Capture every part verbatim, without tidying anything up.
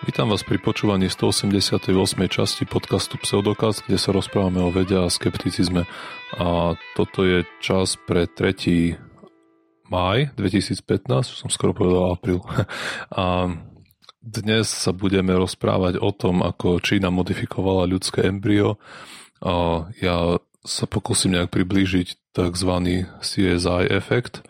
Vítam vás pri počúvaní stoosemdesiatej ôsmej časti podcastu Pseudokaz, kde sa rozprávame o vede a skepticizme. A toto je čas pre tretí máj dvetisícpätnásť, som skoro povedal apríl. A dnes sa budeme rozprávať o tom, ako Čína modifikovala ľudské embryo. A ja sa pokúsim nejak priblížiť tzv. C S I efekt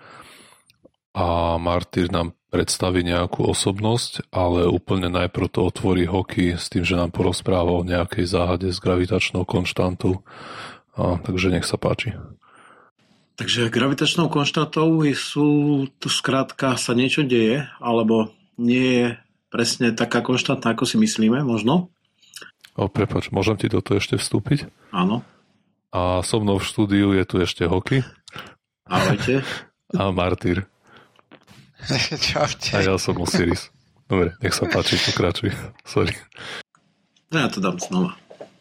a Martyr nám predstaví nejakú osobnosť, ale úplne najprv to otvorí Hoky s tým, že nám porozpráva o nejakej záhade s gravitačnou konštantou. A, takže nech sa páči. Takže gravitačnou konštantou sú tu skrátka sa niečo deje, alebo nie je presne taká konštantná, ako si myslíme, možno? O, prepáč, môžem ti do toho ešte vstúpiť? Áno. A so mnou v štúdiu je tu ešte Hoky. Ahojte. A Martyr. Čaute. A ja som Osiris. Dobre, nech sa páči, pokračuj. Sorry. No ja to dám znova.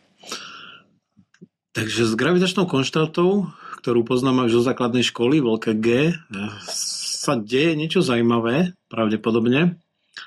Takže s gravitačnou konštantou, ktorú poznáme už zo základnej školy, veľké G, sa deje niečo zaujímavé, pravdepodobne.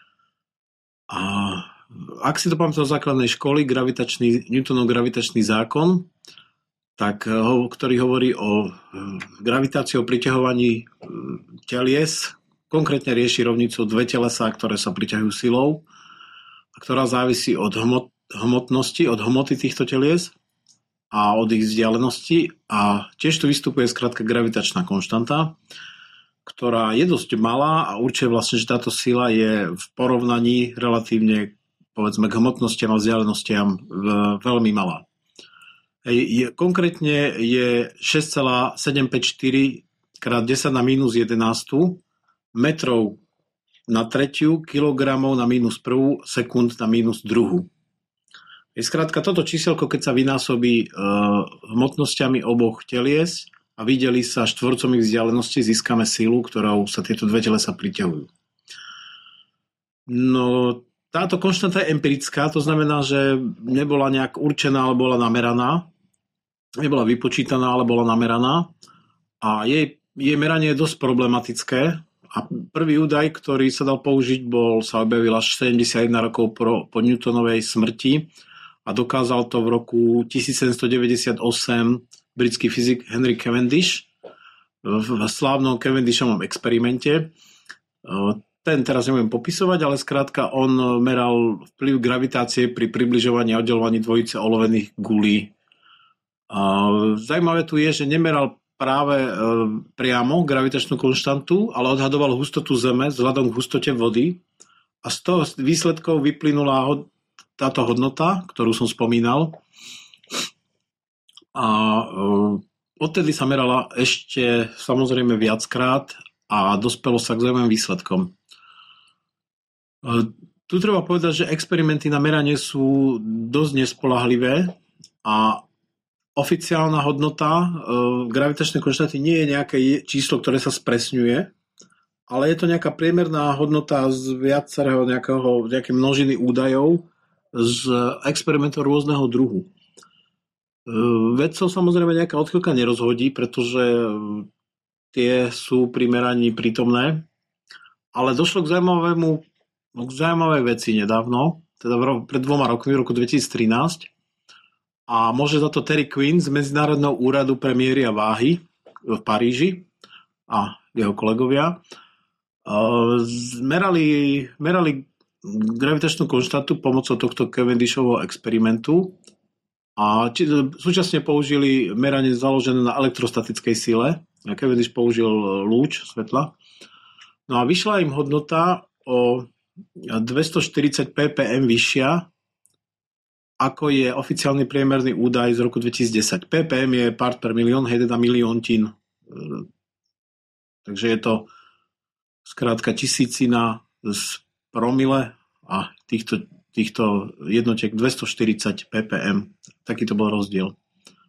A ak si to pamätáte zo základnej školy, gravitačný, Newtonov gravitačný zákon, tak, ktorý hovorí o gravitácii, o priťahovaní telies, konkrétne rieši rovnicu dve telesá, ktoré sa priťahujú silou, a ktorá závisí od hmot, hmotnosti, od hmoty týchto telies a od ich vzdialenosti. A tiež tu vystupuje skrátka gravitačná konštanta, ktorá je dosť malá a určuje vlastne, že táto sila je v porovnaní relatívne, povedzme, k hmotnostiam a vzdialenostiam veľmi malá. Je, konkrétne je šesť celá sedemstopäťdesiatštyri krát desať na mínus jedenásť metrov na tretiu, kilogramov na mínus prvú, sekúnd na mínus druhú. Je skrátka toto číselko, keď sa vynásobí e, hmotnosťami oboch telies a videli sa štvorcom ich vzdialenosti, získame silu, ktorou sa tieto dve telesa priťahujú. No, táto konštanta je empirická, to znamená, že nebola nejak určená, ale bola nameraná. Nebola vypočítaná, ale bola nameraná. A jej, jej meranie je dosť problematické. A prvý údaj, ktorý sa dal použiť, bol, sa objavil až sedemdesiatjeden rokov po, po Newtonovej smrti a dokázal to v roku tisícsedemstodeväťdesiatosem britský fyzik Henry Cavendish v slávnom Cavendishovom experimente. Ten teraz nebudem popisovať, ale skrátka on meral vplyv gravitácie pri približovaní a oddeľovaní dvojice olovených gulí. Zajímavé tu je, že nemeral práve e, priamo gravitačnú konštantu, ale odhadoval hustotu Zeme vzhľadom k hustote vody a z toho výsledkov vyplynula hod- táto hodnota, ktorú som spomínal. A e, odtedy sa merala ešte samozrejme viackrát a dospelo sa k zaujímavým výsledkom. E, tu treba povedať, že experimenty na meranie sú dosť nespoľahlivé a oficiálna hodnota e, gravitačnej konštanty nie je nejaké číslo, ktoré sa spresňuje, ale je to nejaká priemerná hodnota z viacerého nejakého, nejaké množiny údajov z experimentov rôzneho druhu. E, vedcov samozrejme nejaká odchýlka nerozhodí, pretože tie sú pri meraní prítomné, ale došlo k zaujímavému, k zaujímavej veci nedávno, teda pred dvoma rokmi, v roku dvetisíctrinásť, a môže za to Terry Quinn z Medzinárodného úradu pre miery a váhy v Paríži a jeho kolegovia. Merali, merali gravitačnú konštantu pomocou tohto Cavendishovho experimentu a či, súčasne použili meranie založené na elektrostatickej sile. Cavendish použil lúč svetla. No a vyšla im hodnota o dvestoštyridsať ppm vyššia, ako je oficiálny priemerný údaj z roku dvetisícdesať. ppm je part per milión, hej, teda milióntin. Takže je to skrátka tisícina z promile a týchto, týchto jednotiek dvestoštyridsať ppm. Taký to bol rozdiel.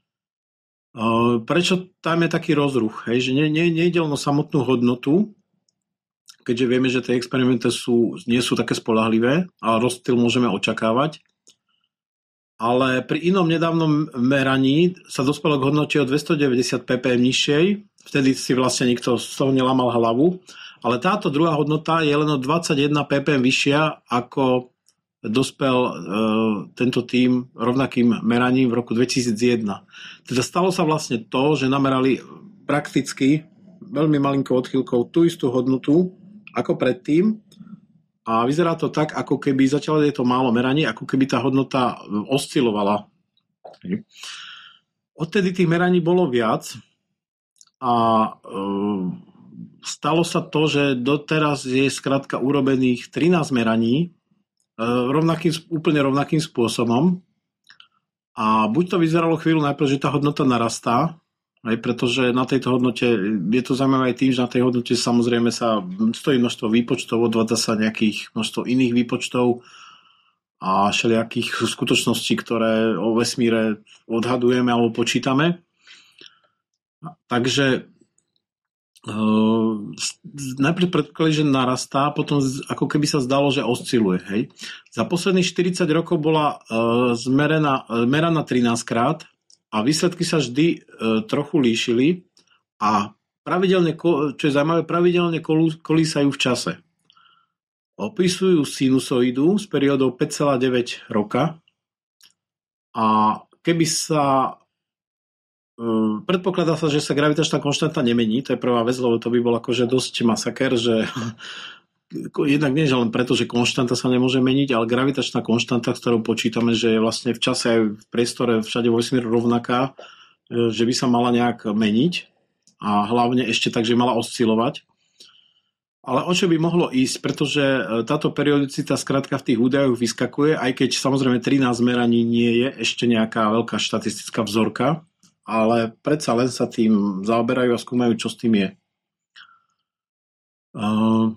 Prečo tam je taký rozruch? Hej, že ne, ne, nejde len o samotnú hodnotu, keďže vieme, že tie experimenty sú, nie sú také spoľahlivé, ale rozptyl môžeme očakávať. Ale pri inom nedávnom meraní sa dospelo k hodnote o dvestodeväťdesiat ppm nižšej. Vtedy si vlastne nikto z toho nelamal hlavu. Ale táto druhá hodnota je len o dvadsaťjeden ppm vyššia ako dospel uh, tento tím rovnakým meraním v roku dvetisícjeden. Teda stalo sa vlastne to, že namerali prakticky veľmi malinkou odchýlkou tú istú hodnotu ako predtým a vyzerá to tak, ako keby začalo je to málo meraní, ako keby tá hodnota oscilovala. Odtedy tých meraní bolo viac a uh, stalo sa to, že doteraz je skrátka urobených trinásť meraní rovnakým, úplne rovnakým spôsobom a buď to vyzeralo chvíľu najprv, že tá hodnota narastá, aj pretože na tejto hodnote je to zaujímavé aj tým, že na tej hodnote samozrejme sa stojí množstvo výpočtov, odvádza sa nejakých množstvo iných výpočtov a všelijakých skutočností, ktoré o vesmíre odhadujeme alebo počítame. Takže Uh, najprv predpokladali, že narastá, potom ako keby sa zdalo, že osciluje. Hej. Za posledných štyridsať rokov bola uh, zmerená, uh, meraná trinásť krát a výsledky sa vždy uh, trochu líšili a pravidelne, čo je zaujímavé, pravidelne kolísajú v čase. Opisujú sinusoidu s periódou päť celá deväť roka a keby sa predpokladá sa, že sa gravitačná konštanta nemení, to je prvá vec, lebo to by bol akože dosť masaker, že jednak nie, že len preto, že konštanta sa nemôže meniť, ale gravitačná konštanta, s ktorou počítame, že je vlastne v čase aj v priestore všade vo vesmíre rovnaká, že by sa mala nejak meniť a hlavne ešte tak, že mala oscilovať. Ale o čo by mohlo ísť, pretože táto periodicita skrátka v tých údajoch vyskakuje, aj keď samozrejme trinásť meraní nie je ešte nejaká veľká štatistická vzorka, ale predsa len sa tým zaoberajú a skúmajú, čo s tým je. Uh,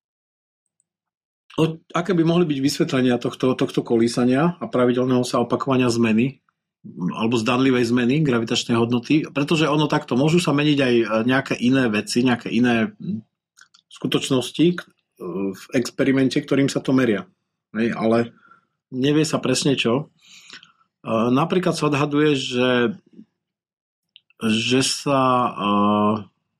aké by mohli byť vysvetlenia tohto, tohto kolísania a pravidelného sa opakovania zmeny alebo zdanlivej zmeny gravitačnej hodnoty? Pretože ono takto, môžu sa meniť aj nejaké iné veci, nejaké iné skutočnosti v experimente, ktorým sa to meria. Hej, ale nevie sa presne čo. Uh, napríklad sa odhaduje, že že sa uh,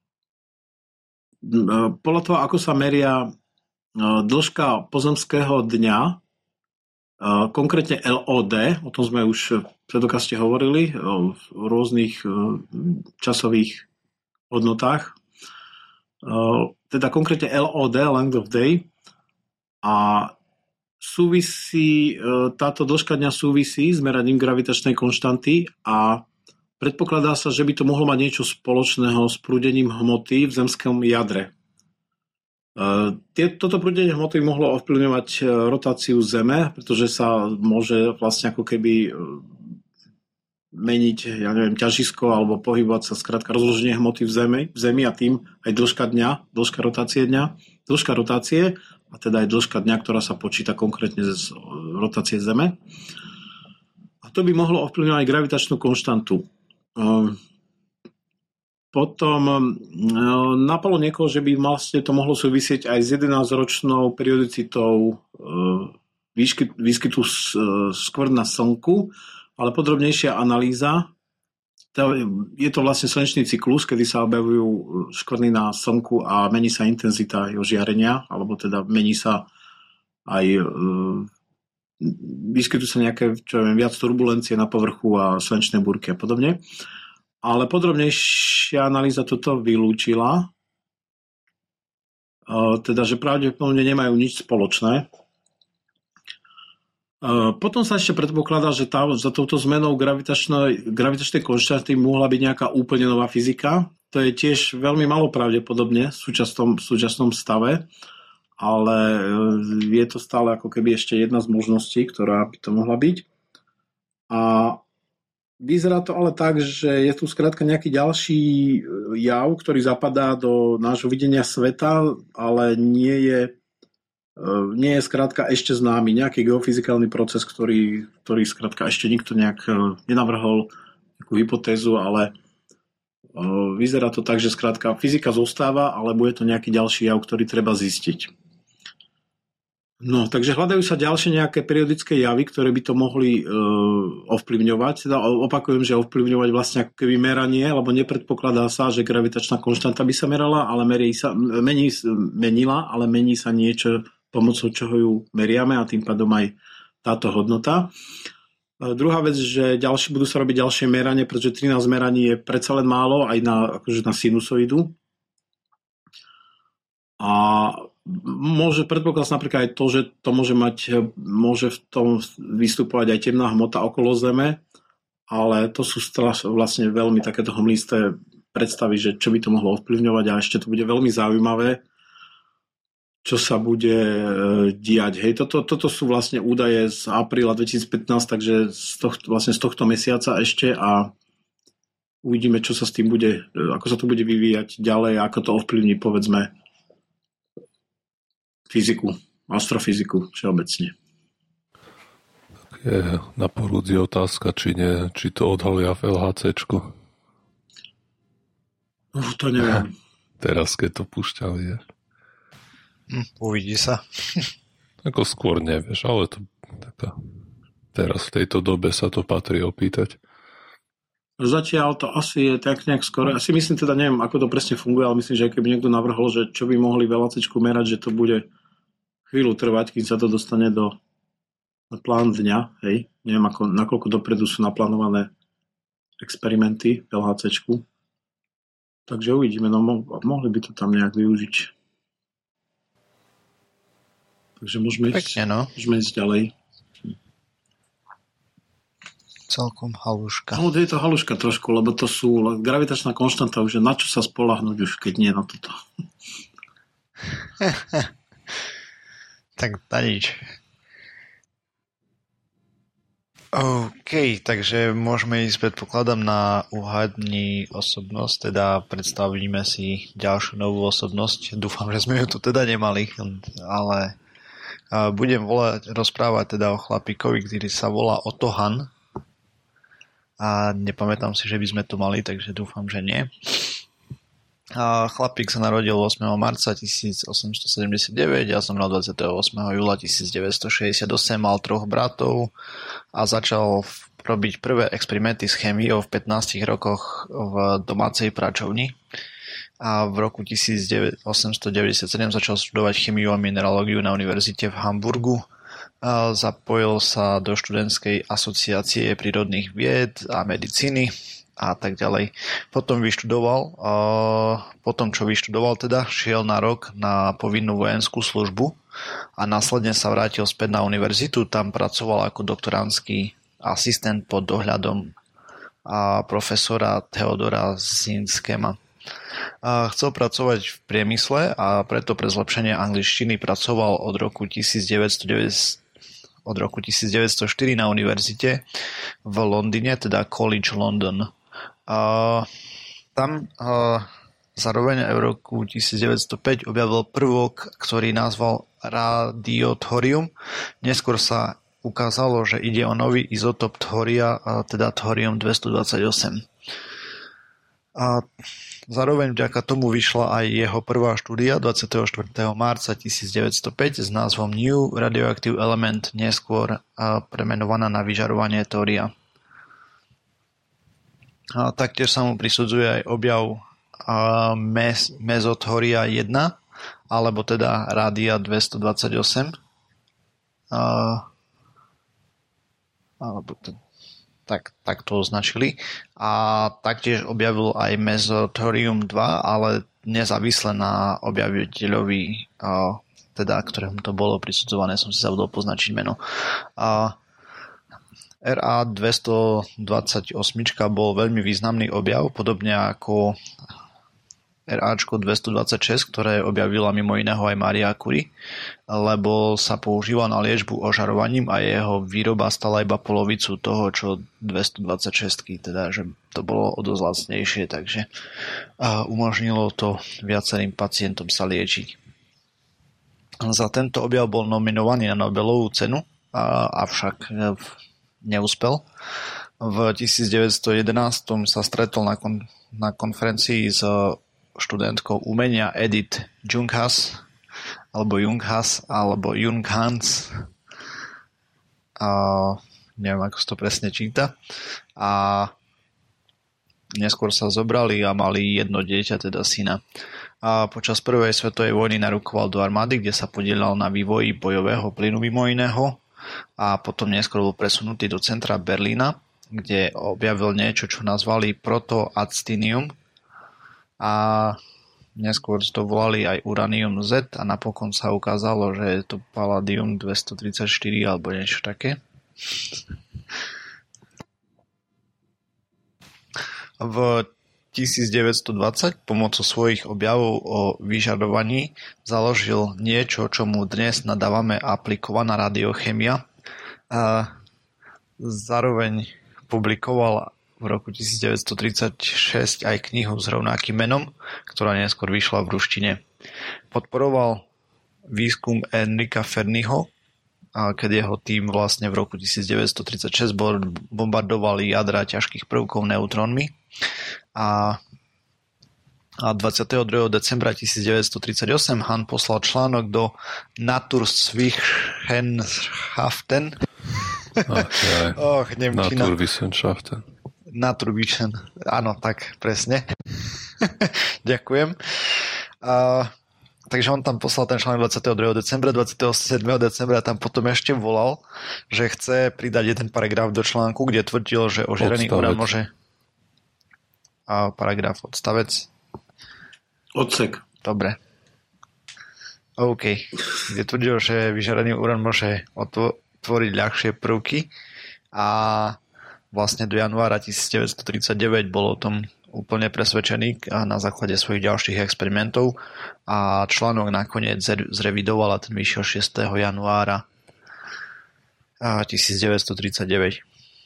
podľa toho, ako sa meria uh, dĺžka pozemského dňa, uh, konkrétne el ó dé, o tom sme už v predokaste hovorili, uh, v rôznych uh, časových hodnotách, uh, teda konkrétne el ó dé, length of day, a súvisí, uh, táto dĺžka dňa súvisí s meraním gravitačnej konštanty a predpokladá sa, že by to mohlo mať niečo spoločného s prúdením hmoty v zemskom jadre. Toto prúdenie hmoty mohlo ovplyvňovať rotáciu Zeme, pretože sa môže vlastne ako keby meniť, ja neviem, ťažisko alebo pohybovať sa, skrátka rozloženie hmoty v Zemi, v Zemi a tým aj dĺžka dňa, dĺžka rotácie dňa, dĺžka rotácie a teda aj dĺžka dňa, ktorá sa počíta konkrétne z rotácie Zeme. A to by mohlo ovplyvňovať gravitačnú konštantu. Potom napadlo niekoho, že by vlastne to mohlo súvisieť aj s jedenásťročnou periodicitou výskyt, výskytu skvrn na Slnku, ale podrobnejšia analýza, je to vlastne slnečný cyklus, kedy sa objavujú škvrny na Slnku a mení sa intenzita jeho žiarenia, alebo teda mení sa aj vyskytujú sa nejaké, čo viem, viac turbulencie na povrchu a slnečné búrky a podobne. Ale podrobnejšia analýza toto vylúčila. Teda, že pravdepodobne nemajú nič spoločné. Potom sa ešte predpokladá, že tá, za touto zmenou gravitačnej, gravitačnej konštanty mohla byť nejaká úplne nová fyzika. To je tiež veľmi malo pravdepodobne v súčasnom, v súčasnom stave. Ale je to stále ako keby ešte jedna z možností, ktorá by to mohla byť. A vyzerá to ale tak, že je tu skrátka nejaký ďalší jav, ktorý zapadá do nášho videnia sveta, ale nie je, nie je skrátka ešte známy. Nejaký geofyzikálny proces, ktorý, ktorý skrátka ešte nikto nejak nenavrhol, nejakú hypotézu, ale vyzerá to tak, že skrátka fyzika zostáva, ale bude to nejaký ďalší jav, ktorý treba zistiť. No, takže hľadajú sa ďalšie nejaké periodické javy, ktoré by to mohli e, ovplyvňovať. Teda opakujem, že ovplyvňovať vlastne ako keby meranie, lebo nepredpokladá sa, že gravitačná konštanta by sa merala, ale merí sa, mení, menila, ale mení sa niečo pomocou čoho ju meriame a tým pádom aj táto hodnota. Druhá vec, že ďalšie, budú sa robiť ďalšie meranie, pretože trinásť meraní je predsa len málo aj na, akože na sinusoidu. A môže predpokladať napríklad aj to, že to môže mať, môže v tom vystupovať aj temná hmota okolo Zeme, ale to sú vlastne veľmi takéto hmlisté predstavy, že čo by to mohlo ovplyvňovať a ešte to bude veľmi zaujímavé, čo sa bude diať. Hej, toto, toto sú vlastne údaje z apríla dvetisícpätnásť, takže z tohto, vlastne z tohto mesiaca ešte a uvidíme, čo sa s tým bude, ako sa to bude vyvíjať ďalej, ako to ovplyvní, povedzme, fyziku, astrofyziku všeobecne. Tak je na porúdzi otázka, či, nie, či to odhalia v LHCčku. Uf, to neviem. Teraz, keď to púšťali, je. Hm, uvidí sa. Ako skôr nevieš, ale to taká, teraz v tejto dobe sa to patrí opýtať. Zatiaľ to asi je tak nejak skoro. Asi myslím teda, neviem, ako to presne funguje, ale myslím, že keby niekto navrhol, že čo by mohli v LHCčku merať, že to bude chvíľu trvať, kým sa to dostane do na plán dňa, hej. Neviem, ako, nakoľko dopredu sú naplánované experimenty v LHCčku. Takže uvidíme, no mohli by to tam nejak využiť. Takže môžeme ísť, Pekne, no. môžeme ísť ďalej. Celkom haluška. No, je to haluška trošku, lebo to sú gravitačná konštanta, že na čo sa spoľahnúť už, keď nie na toto. Tak na nič. OK, takže môžeme ísť, predpokladám, na uhadni osobnosť, teda predstavíme si ďalšiu novú osobnosť. Dúfam, že sme ju tu teda nemali, ale budem volať, rozprávať teda o chlapíkovi, ktorý sa volá Otto Hahn. A nepamätám si, že by sme to mali, takže dúfam, že nie. A chlapík sa narodil ôsmeho marca tisícosemstosedemdesiatdeväť a zomrel dvadsiateho ôsmeho júla tisícdeväťstošesťdesiatosem, mal troch bratov a začal robiť prvé experimenty s chémiou v pätnástich rokoch v domácej pračovni. A v roku tisícosemstodeväťdesiatsedem začal študovať chémiu a mineralógiu na univerzite v Hamburgu. A zapojil sa do študentskej asociácie prírodných vied a medicíny a tak ďalej. Potom vyštudoval, potom čo vyštudoval teda, šiel na rok na povinnú vojenskú službu a následne sa vrátil späť na univerzitu. Tam pracoval ako doktoránsky asistent pod dohľadom profesora Theodora Zinskema. Chcel pracovať v priemysle a preto pre zlepšenie angličtiny pracoval od roku devätnásťstodeväťdesiat od roku devätnásťstoštyri na univerzite v Londýne, teda College London. Uh, tam uh, zároveň v roku devätnásťstopäť objavil prvok, ktorý nazval radiothorium. Neskôr sa ukázalo, že ide o nový izotop thoria, uh, teda thorium dvestodvadsaťosem. A zároveň vďaka tomu vyšla aj jeho prvá štúdia dvadsiateho štvrtého marca tisícdeväťstopäť s názvom New Radioactive Element, neskôr uh, premenovaná na vyžarovanie thória. A taktiež sa mu prisudzuje aj objav uh, mes, mezothoria jeden, alebo teda rádia dvestodvadsaťosem. Uh, alebo t- tak, tak to označili. A taktiež objavil aj mezothorium dva, ale nezávisle na objaviteľovi, uh, teda ktorému to bolo prisudzované, som si zabudol poznačiť meno. Uh, er á dvestodvadsaťosem bol veľmi významný objav, podobne ako er á dvestodvadsaťšesť, ktoré objavila mimo iného aj Maria Curie, lebo sa používal na liečbu ožarovaním a jeho výroba stala iba polovicu toho, čo dvestodvadsaťšesť, teda že to bolo o dosť lacnejšie, takže umožnilo to viacerým pacientom sa liečiť. Za tento objav bol nominovaný na Nobelovú cenu, avšak neúspel. V devätnásťstojedenásť sa stretol na, kon- na konferencii s študentkou umenia Edith Junghans alebo Junghans alebo Junghans, a neviem, ako sa to presne číta, a neskôr sa zobrali a mali jedno dieťa, teda syna. A počas prvej svetovej vojny narukoval do armády, kde sa podielal na vývoji bojového plynu mimo iného a potom neskôr bol presunutý do centra Berlína, kde objavil niečo, čo nazvali protoactinium a neskôr to volali aj uranium Z a napokon sa ukázalo, že je to palladium dvestotridsaťštyri alebo niečo také. V tisícdeväťstodvadsať pomocou svojich objavov o vyžadovaní založil niečo, čomu dnes nadávame aplikovaná radiochemia. A zároveň publikoval v roku tisícdeväťstotridsaťšesť aj knihu s rovnakým menom, ktorá neskôr vyšla v ruštine. Podporoval výskum Enrika Fermiho, keď jeho tým vlastne v roku tisícdeväťstotridsaťšesť bombardovali jadra ťažkých prvkov neutrónmi a dvadsiateho druhého decembra tisícdeväťstotridsaťosem Hahn poslal článok do Naturwissenschaften. Okay. Och, Nemčina. Naturwissenschaften. Naturwischen, áno, tak presne. Ďakujem. A takže on tam poslal ten článok dvadsiateho druhého decembra, dvadsiateho siedmeho decembra tam potom ešte volal, že chce pridať jeden paragraf do článku, kde tvrdil, že ožiarený urán môže... A paragraf, odstavec? Odsek. Dobre. OK. Kde tvrdil, že vyžarený urán môže tvoriť ľahšie prvky a vlastne do januára tisícdeväťstotridsaťdeväť bol o tom úplne presvedčený a na základe svojich ďalších experimentov a článok nakoniec zrevidoval a ten vyšiel šiesteho januára tisícdeväťstotridsaťdeväť.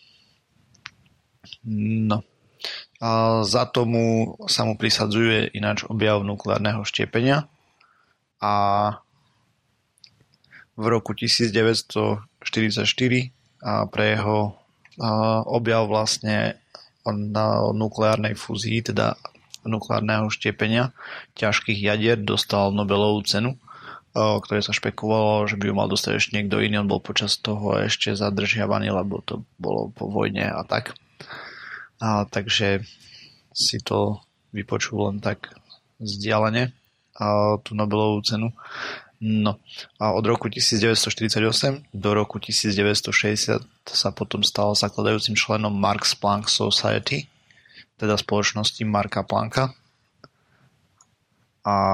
No. A za tomu sa mu prisadzuje ináč objav nukleárneho štiepenia a v roku tisícdeväťstoštyridsaťštyri a pre jeho objav vlastne na nukleárnej fúzii, teda nukleárneho štiepenia ťažkých jadier dostal Nobelovú cenu, o ktorej sa špekulovalo, že by ju mal dostať ešte niekto iný. On bol počas toho ešte zadržiavaný, lebo to bolo po vojne a tak. A takže si to vypočul len tak vzdialene a tú Nobelovú cenu. No a od roku tisícdeväťstoštyridsaťosem do roku tisícdeväťstošesťdesiat sa potom stal zakladajúcim členom Max Planck Society, teda spoločnosti Marka Plancka. A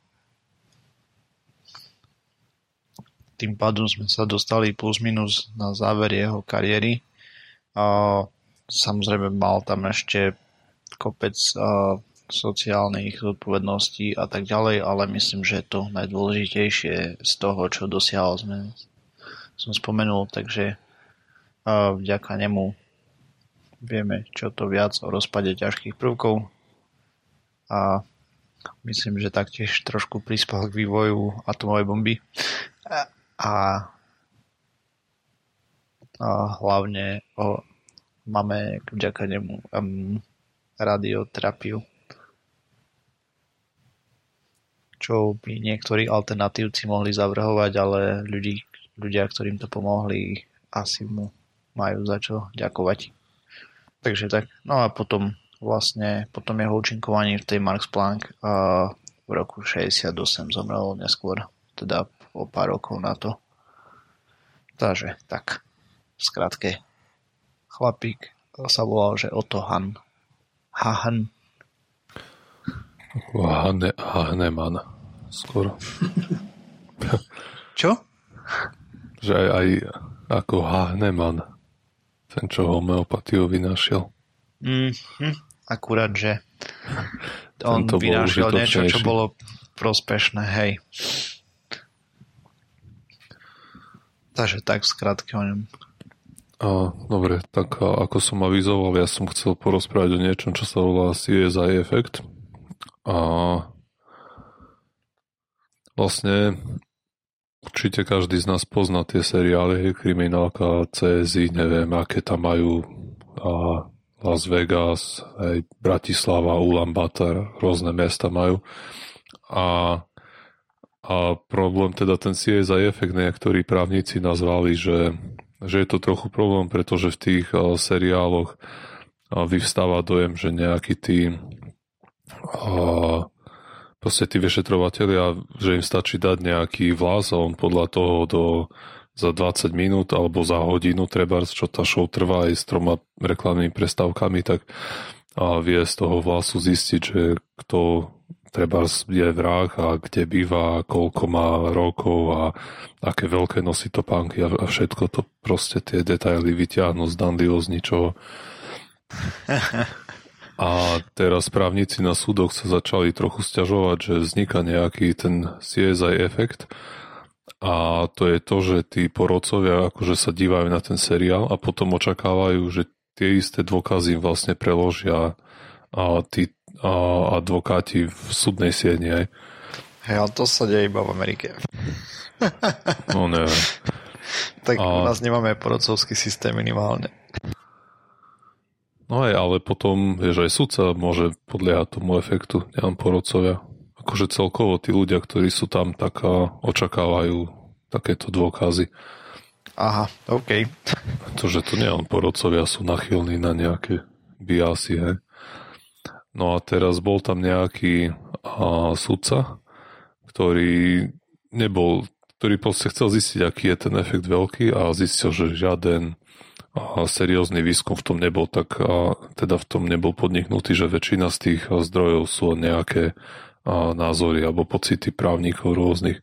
tým pádom sme sa dostali plus minus na záver jeho kariéry. A samozrejme mal tam ešte kopec a, sociálnych zodpovedností a tak ďalej, ale myslím, že to najdôležitejšie z toho, čo dosiahol, sme, som spomenul, takže a, vďaka nemu vieme čo to viac o rozpade ťažkých prvkov a myslím, že taktiež trošku prispel k vývoju atomovej bomby a, a, a hlavne o, máme vďaka nemu um, radioterapiu, čo by niektorí alternatívci mohli zavrhovať, ale ľudí, ľudia, ktorým to pomohli, asi mu majú za čo ďakovať. Takže tak. No a potom vlastne potom jeho účinkovaní v tej Max Planck a v roku šesťdesiatosem zomrel neskôr, teda o pár rokov na to. Takže tak, v skratke. Chlapík sa volal, že Otto Hahn. Hahn. Hahne, Hahnemann. Skoro. Čo? Že aj, aj ako Hahnemann. Ten, čo homeopatiu vynašiel. Mm-hmm. Akurát, že on Tento vynašiel niečo, čo bolo prospešné, hej. Takže tak v skratke o ňom. A, dobre, tak a, ako som avizoval, ja som chcel porozprávať o niečom, čo sa volá C S I efekt. A vlastne určite každý z nás pozná tie seriály, Kriminálka, C S I, neviem, aké tam majú a Las Vegas, aj Bratislava, Ulaanbaatar, rôzne mesta majú. A, a problém, teda ten C S I efekt, niektorí právnici nazvali, že, že je to trochu problém, pretože v tých uh, seriáloch vyvstáva dojem, že nejaký tí a, proste tí vyšetrovatelia, že im stačí dať nejaký vlas a on podľa toho do, za dvadsať minút alebo za hodinu, trebárs, čo tá show trvá aj s troma reklamnými prestávkami, tak a vie z toho vlasu zistiť, že kto trebárs je vrah a kde býva, koľko má rokov a aké veľké nosí topánky a, a všetko to proste tie detaily vyťahnu z dandyho z ničoho. A teraz právnici na súdoch sa začali trochu sťažovať, že vzniká nejaký ten C S I efekt a to je to, že tí porodcovia akože sa dívajú na ten seriál a potom očakávajú, že tie isté dôkazy vlastne preložia a tí a advokáti v súdnej sieni aj. Hej, ale to sa deje iba v Amerike. No neviem. Tak a... u nás nemáme porodcovský systém minimálne. No aj, ale potom, vieš, aj sudca môže podliehať tomu efektu, nielen porodcovia. Akože celkovo tí ľudia, ktorí sú tam, tak očakávajú takéto dôkazy. Aha, OK. To, že to nielen porodcovia sú nachylní na nejaké biasy, hej. No a teraz bol tam nejaký a, sudca, ktorý nebol, ktorý proste chcel zistiť, aký je ten efekt veľký a zistil, že žiaden a, seriózny výskum v tom nebol, tak a, teda v tom nebol podniknutý, že väčšina z tých a, zdrojov sú nejaké a, názory alebo pocity právnikov rôznych.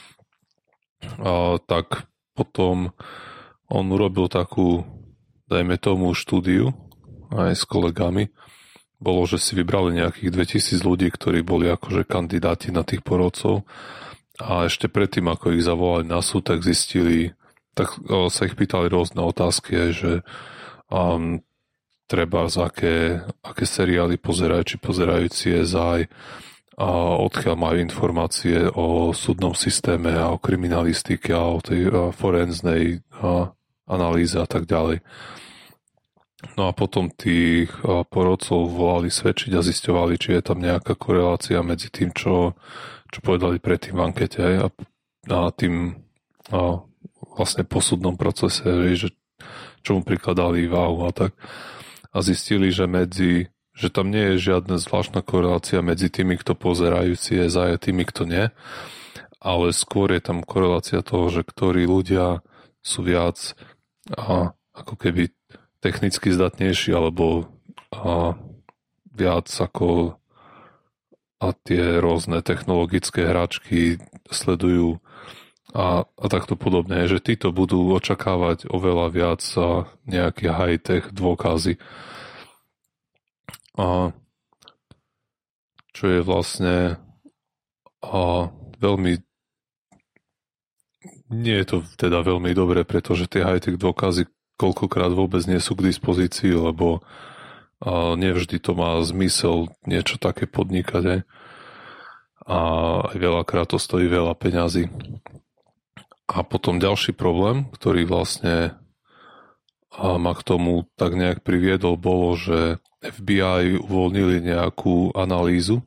A, tak potom on urobil takú, dajme tomu, štúdiu aj s kolegami. Bolo, že si vybrali nejakých dvetisíc ľudí, ktorí boli akože kandidáti na tých porodcov a ešte predtým, ako ich zavolali na súd, tak zistili, tak o, sa ich pýtali rôzne otázky, aj, že um, treba z aké, aké seriály pozerajú, či pozerajú C S I a odkiaľ majú informácie o súdnom systéme a o kriminalistike a o tej a forenznej a analýze a tak ďalej. No a potom tých porodcov volali svedčiť a zisťovali, či je tam nejaká korelácia medzi tým, čo, čo povedali predtým v ankete a, a tým a vlastne posudnom procese, že čo mu prikladali váhu a tak. A zistili, že medzi, že tam nie je žiadna zvláštna korelácia medzi tými, kto pozerajú C S I a tými, kto nie, ale skôr je tam korelácia toho, že ktorí ľudia sú viac a, ako keby technicky zdatnejší alebo a, viac ako a tie rôzne technologické hračky sledujú a, a takto podobne, že títo budú očakávať oveľa viac a, nejaké high-tech dôkazy. A, čo je vlastne a, veľmi nie je to teda veľmi dobré, pretože tie high-tech dôkazy koľkokrát vôbec nie sú k dispozícii, lebo a nevždy to má zmysel niečo také podnikať. Aj. A aj veľakrát to stojí veľa peňazí. A potom ďalší problém, ktorý vlastne a ma k tomu tak nejak priviedol, bolo, že F B I uvoľnili nejakú analýzu,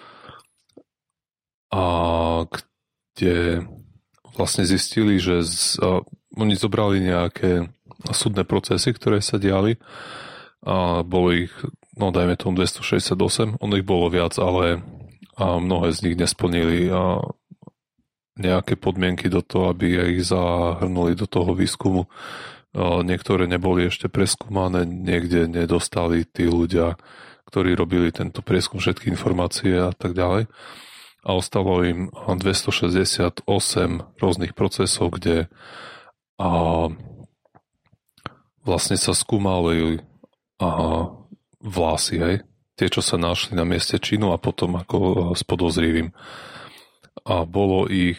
a kde vlastne zistili, že z, a, oni zobrali nejaké súdne procesy, ktoré sa diali a bolo ich, no dajme tomu dvestošesťdesiatosem, ono ich bolo viac, ale a mnohé z nich nesplnili a nejaké podmienky do toho, aby ich zahrnuli do toho výskumu. A niektoré neboli ešte preskúmané, niekde nedostali tí ľudia, ktorí robili tento prieskum, všetky informácie a tak ďalej. A ostalo im dvestošesťdesiatosem rôznych procesov, kde a vlastne sa skúmali a vlasy, hej. Tie, čo sa našli na mieste činu a potom ako s podozrivým. A bolo ich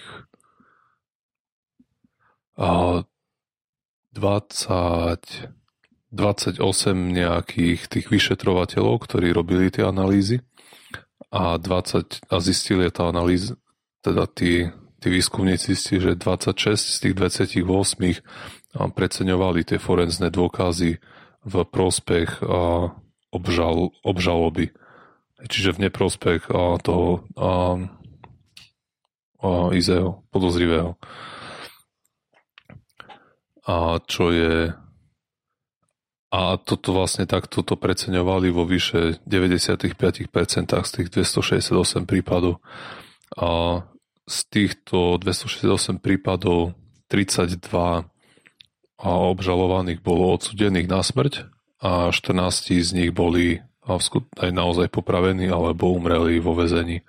a dvadsať, dvadsaťosem nejakých tých vyšetrovateľov, ktorí robili tie analýzy a dvadsať a zistili tá analýza, teda tí, tí výskumníci zistili, že dvadsaťšesť z tých dvadsaťosem preceňovali tie forenzné dôkazy v prospech a, obžal, obžaloby. Čiže v neprospech a, toho a, a, izého, podozrivého. A čo je A toto vlastne takto to preceňovali vo vyše deväťdesiatpäť percent z tých dvestošesťdesiatosem prípadov. A z týchto dvestošesťdesiatosem prípadov tridsaťdva obžalovaných bolo odsúdených na smrť a štrnásť z nich boli aj naozaj popravení alebo umreli vo väzení.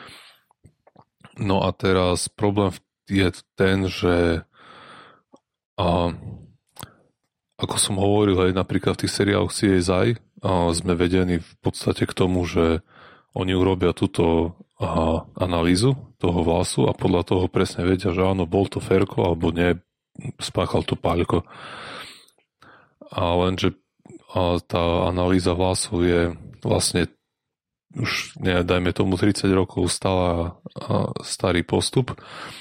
No a teraz problém je ten, že a, ako som hovoril aj napríklad v tých seriáloch C S I, a sme vedení v podstate k tomu, že oni urobia túto a, analýzu toho vlasu a podľa toho presne vedia, že áno, bol to Ferko alebo nie, spáchal to Paľko. A lenže a tá analýza vlasu je vlastne už, ne, dajme tomu tridsať rokov stála a, starý postup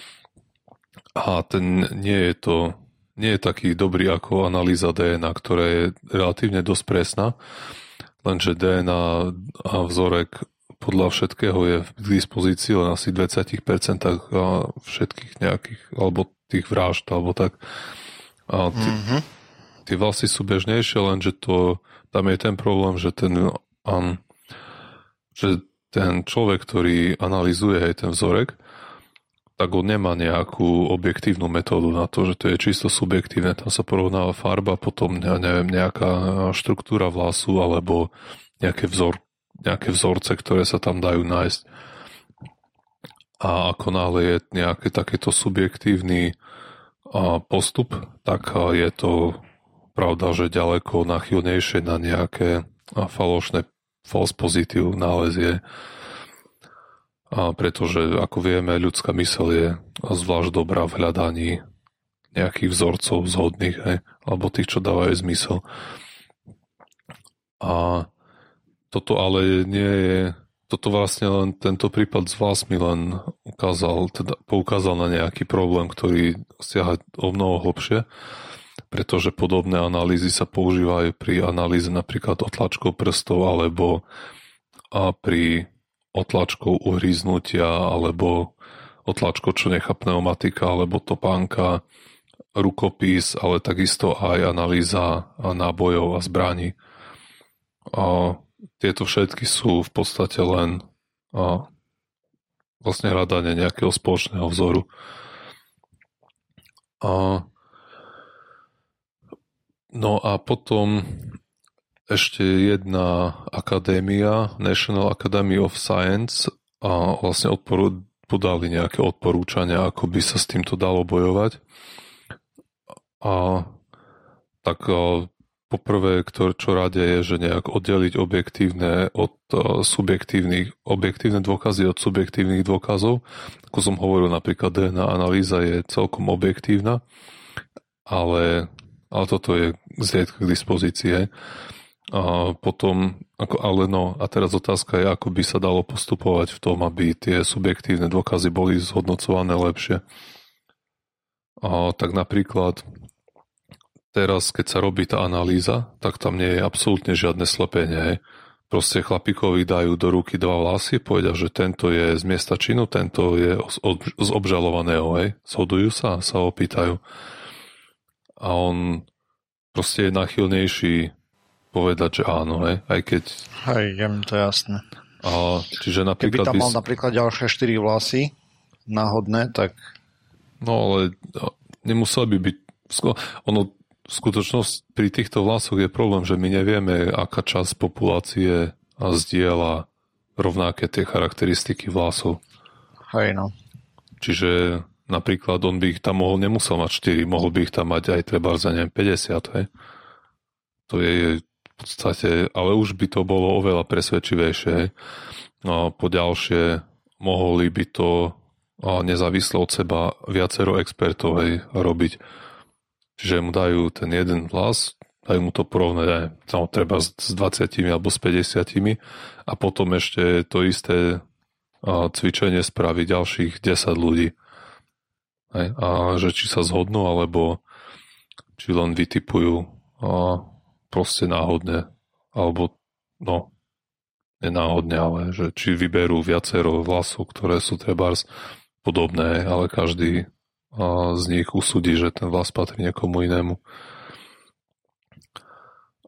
a ten nie je to nie je taký dobrý ako analýza dé en á, ktorá je relatívne dosť presná, lenže dé en á a vzorek podľa všetkého je k dispozícii len asi dvadsať percent všetkých nejakých, alebo tých vražd, alebo tak. A tí, mm-hmm. tie vlasy sú bežnejšie, lenže to, tam je ten problém, že ten, um, že ten človek, ktorý analyzuje aj ten vzorek, tak on nemá nejakú objektívnu metódu na to, že to je čisto subjektívne. Tam sa porovnáva farba, potom neviem, nejaká štruktúra vlasu alebo nejaké, vzor, nejaké vzorce, ktoré sa tam dajú nájsť. A ako náhle je nejaký takéto subjektívny postup, tak je to pravda, že ďaleko nachylnejšie na nejaké falošné false positive nálezie. A pretože, ako vieme, ľudská myseľ je zvlášť dobrá v hľadaní nejakých vzorcov zhodných, hej, alebo tých, čo dávajú zmysel. A toto ale nie je, toto vlastne len tento prípad s vlasmi len ukázal, teda poukázal na nejaký problém, ktorý siaha o mnoho hlbšie, pretože podobné analýzy sa používajú pri analýze napríklad otlačkov prstov alebo a pri otlačkov uhríznutia alebo otlačkov, čo nechá pneumatika alebo topánka, rukopis, ale takisto aj analýza nábojov a zbraní. A tieto všetky sú v podstate len a, vlastne hľadanie nejakého spoločného vzoru. A, no a potom ešte jedna akadémia, National Academy of Science, a vlastne odporu, podali nejaké odporúčania, ako by sa s týmto dalo bojovať. A tak a, poprvé, ktoré, čo radia je, že nejak oddeliť objektívne od a, subjektívnych, objektívne dôkazy od subjektívnych dôkazov. Ako som hovoril, napríklad dé en á analýza je celkom objektívna, ale, ale toto je zriedka k dispozícii, hej. A potom, ako, ale no, a teraz otázka je, ako by sa dalo postupovať v tom, aby tie subjektívne dôkazy boli zhodnocované lepšie. A, tak napríklad teraz, keď sa robí tá analýza, tak tam nie je absolútne žiadne slepenie. Hej. Proste chlapíkovi dajú do ruky dva vlasy, povedia, že tento je z miesta činu, tento je z obžalovaného. Hej. Zhodujú sa a sa opýtajú. A on proste je nachylnejší povedať, že áno, hej, aj keď... Hej, je mi to jasné. A, čiže napríklad... Keby tam mal napríklad ďalšie štyri vlasy náhodné, tak... No, ale nemusel by byť... Ono, skutočnosť pri týchto vlasoch je problém, že my nevieme, aká časť populácie zdieľa rovnaké tie charakteristiky vlasov. Hej, no. Čiže napríklad on by ich tam mohol, nemusel mať štyri, mohol by ich tam mať aj treba za neviem päťdesiat, hej. To je v podstate, ale už by to bolo oveľa presvedčivejšie. No a po ďalšie, mohli by to nezávislo od seba viacero expertov hej, robiť. Čiže mu dajú ten jeden vlas, dajú mu to porovnať aj no, treba s dvadsiatimi alebo s päťdesiatimi a potom ešte to isté cvičenie spraví ďalších desať ľudí. Hej, a že či sa zhodnú, alebo či len vytipujú a proste náhodne, alebo no, nenáhodne, ale že či vyberú viacero vlasov, ktoré sú trebárs podobné, ale každý z nich usúdi, že ten vlas patrí niekomu inému.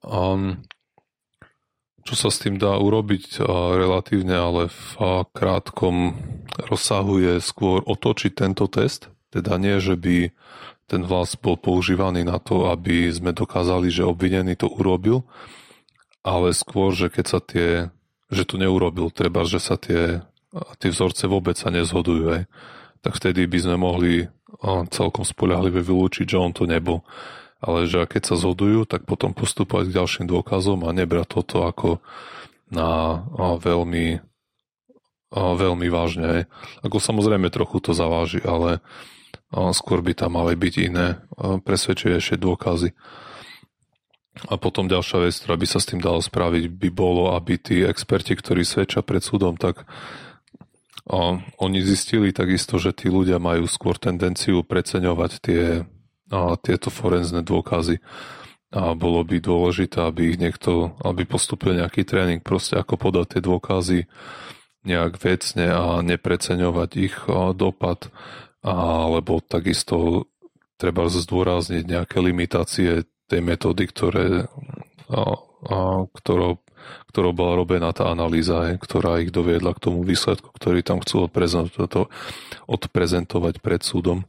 Um, čo sa s tým dá urobiť uh, relatívne, ale v uh, krátkom rozsahu je skôr otočiť tento test. Teda nie, že by ten vlas bol používaný na to, aby sme dokázali, že obvinený to urobil, ale skôr, že keď sa tie, že to neurobil, treba, že sa tie, tie vzorce vôbec sa nezhodujú, aj, tak vtedy by sme mohli celkom spoľahlivo vylúčiť, že on to nebol. Ale že keď sa zhodujú, tak potom postupovať k ďalším dôkazom a nebrať toto ako na veľmi, veľmi vážne. Aj. Ako samozrejme trochu to zaváži, ale skôr by tam mali byť iné presvedčivejšie dôkazy. A potom ďalšia vec, ktorá by sa s tým dalo spraviť, by bolo, aby tí experti, ktorí svedčia pred súdom, tak a, oni zistili takisto, že tí ľudia majú skôr tendenciu preceňovať tie, a, tieto forenzné dôkazy. A bolo by dôležité, aby ich niekto, aby postupil nejaký tréning, proste ako podať tie dôkazy nejak vecne a nepreceňovať ich a, dopad, alebo takisto treba zdôrazniť nejaké limitácie tej metódy, ktoré, a, a, ktorou, ktorou bola robená tá analýza, ktorá ich doviedla k tomu výsledku, ktorý tam chcú odprezentovať, odprezentovať pred súdom.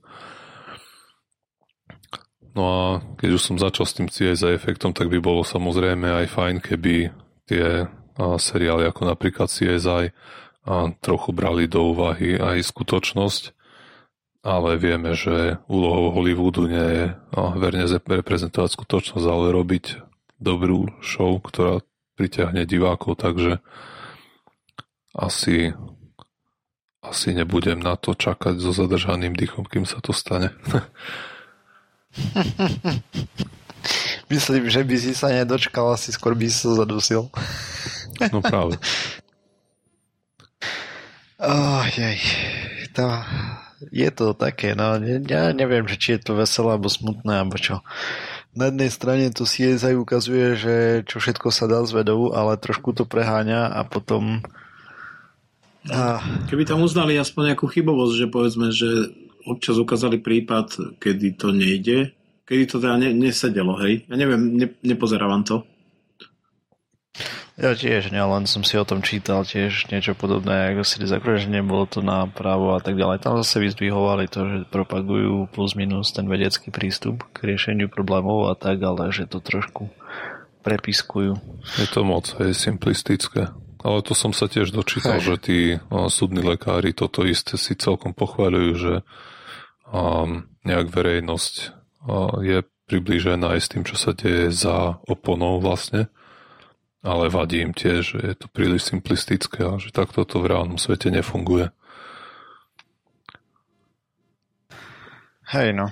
No a keď už som začal s tým C S I efektom, tak by bolo samozrejme aj fajn, keby tie a, seriály ako napríklad C S I a, trochu brali do úvahy aj skutočnosť, ale vieme, že úlohou Hollywoodu nie je verne reprezentovať skutočnosť, ale robiť dobrú show, ktorá priťahne divákov, takže asi, asi nebudem na to čakať so zadržaným dýchom, kým sa to stane. Myslím, že by si sa nedočkal, asi skôr by si sa zadusil. No práve. Oh, jej. To... Je to také, no ja neviem, či je to veselé alebo smutné, alebo čo. Na jednej strane to C S I ukazuje, že čo všetko sa dá s vedou, ale trošku to preháňa a potom... A... Keby tam uznali aspoň nejakú chybovosť, že povedzme, že občas ukázali prípad, kedy to nejde, kedy to teda ne, nesedelo, hej? Ja neviem, ne, nepozerávam to. Ja tiež, ne, len som si o tom čítal tiež niečo podobné, ako si akože nebolo to na právo a tak ďalej. Tam zase vyzdvihovali to, že propagujú plus minus ten vedecký prístup k riešeniu problémov a tak, ale že to trošku prepiskujú. Je to moc, je simplistické. Ale to som sa tiež dočítal, Hej. že tí no, súdni lekári toto isté si celkom pochváľujú, že um, nejak verejnosť uh, je priblížená aj s tým, čo sa deje za oponou vlastne. Ale vadí im tiež, že je to príliš simplistické a že takto to v reálnom svete nefunguje. Hej, no.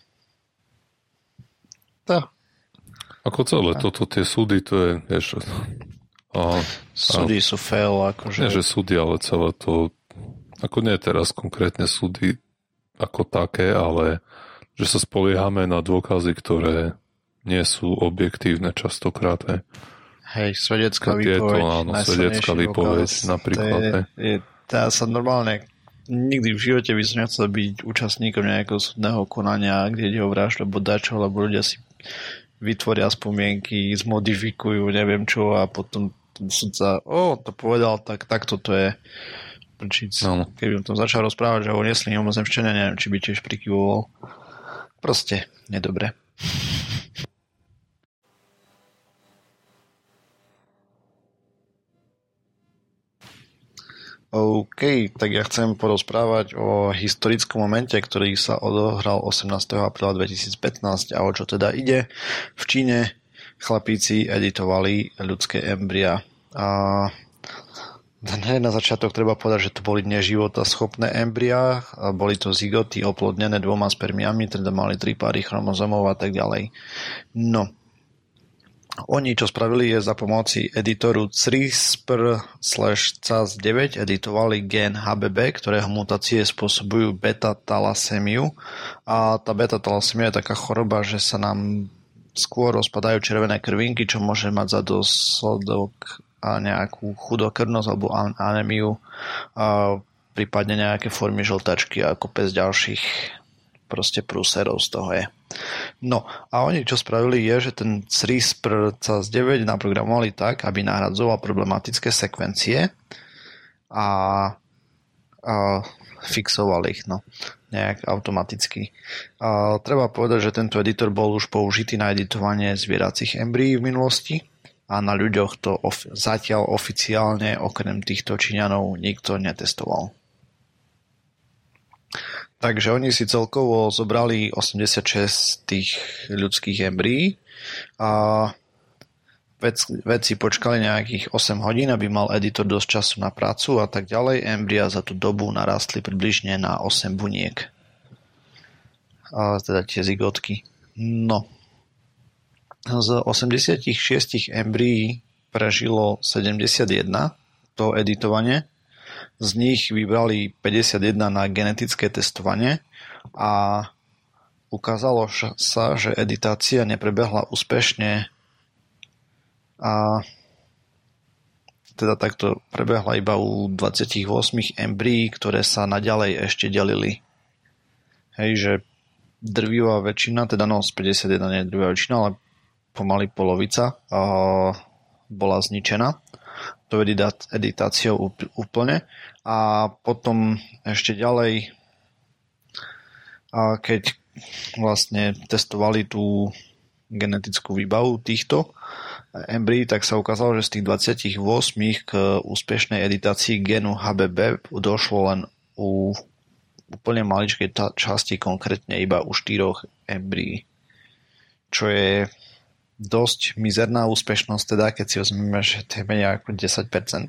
To. Ako celé, toto tie súdy, to je, vieš... A, súdy a, sú fail, akože... Nie, že súdy, ale celé to... Ako nie teraz konkrétne súdy ako také, ale že sa spoliehame na dôkazy, ktoré nie sú objektívne častokrát, hej. Hej, svedecká výpoveď. Je to, áno, svedecká výpoveď napríklad. To je, je, tá sa normálne nikdy v živote by som nechcel byť účastníkom nejakého súdneho konania, kde ide o vraždu, alebo dačo, lebo ľudia si vytvoria spomienky, zmodifikujú, neviem čo a potom sudca, o, to povedal, tak takto to je. No. Keby som začal rozprávať, že ho nesli mimozemšťania, neviem, či by tiež prikyvoval. Proste nedobre. OK, tak ja chcem porozprávať o historickom momente, ktorý sa odohral osemnásteho apríla dvetisícpätnásť a o čo teda ide. V Číne chlapíci editovali ľudské embria. A na začiatok treba povedať, že to boli neživotaschopné embria, a boli to zygoty oplodnené dvoma spermiami, teda mali tri páry chromozomov a tak ďalej. No, oni, čo spravili, je za pomoci editoru CRISPR slash cas deväť editovali gén há bé bé, ktorého mutácie spôsobujú beta-talasémiu. A tá beta-talasémia je taká choroba, že sa nám skôr rozpadajú červené krvinky, čo môže mať za dôsledok a nejakú chudokrvnosť alebo anémiu, a prípadne nejaké formy žltačky a kopec ďalších proste prúserov z toho je. No a oni čo spravili je, že ten CRISPR cas deväť naprogramovali tak, aby nahradzoval problematické sekvencie a, a fixoval ich, no, nejak automaticky. A treba povedať, že tento editor bol už použitý na editovanie zvieracích embryí v minulosti a na ľuďoch to of- zatiaľ oficiálne okrem týchto Číňanov nikto netestoval. Takže oni si celkovo zobrali osemdesiatšesť tých ľudských embryí a ved- vedci počkali nejakých osem hodín, aby mal editor dosť času na prácu a tak ďalej. Embryá za tú dobu narastli približne na osem buniek. A teda tie zygotky. No. Z osemdesiatšesť embryí prežilo sedemdesiatjeden to editovanie. Z nich vybrali päťdesiatjeden na genetické testovanie a ukázalo sa, že editácia neprebehla úspešne a teda takto prebehla iba u dvadsaťosem embryí, ktoré sa naďalej ešte delili. Hej, že drvivá väčšina, teda no z päťdesiatjeden nie je drvivá väčšina, ale pomaly polovica bola zničená tou editáciou úplne. A potom ešte ďalej, keď vlastne testovali tú genetickú výbavu týchto embryí, tak sa ukázalo, že z tých dvadsaťosem k úspešnej editácii génu há bé bé došlo len u úplne maličkej časti, konkrétne iba u štyroch embryí. Čo je dosť mizerná úspešnosť, teda keď si vezmeme, že to je menej ako desať percent.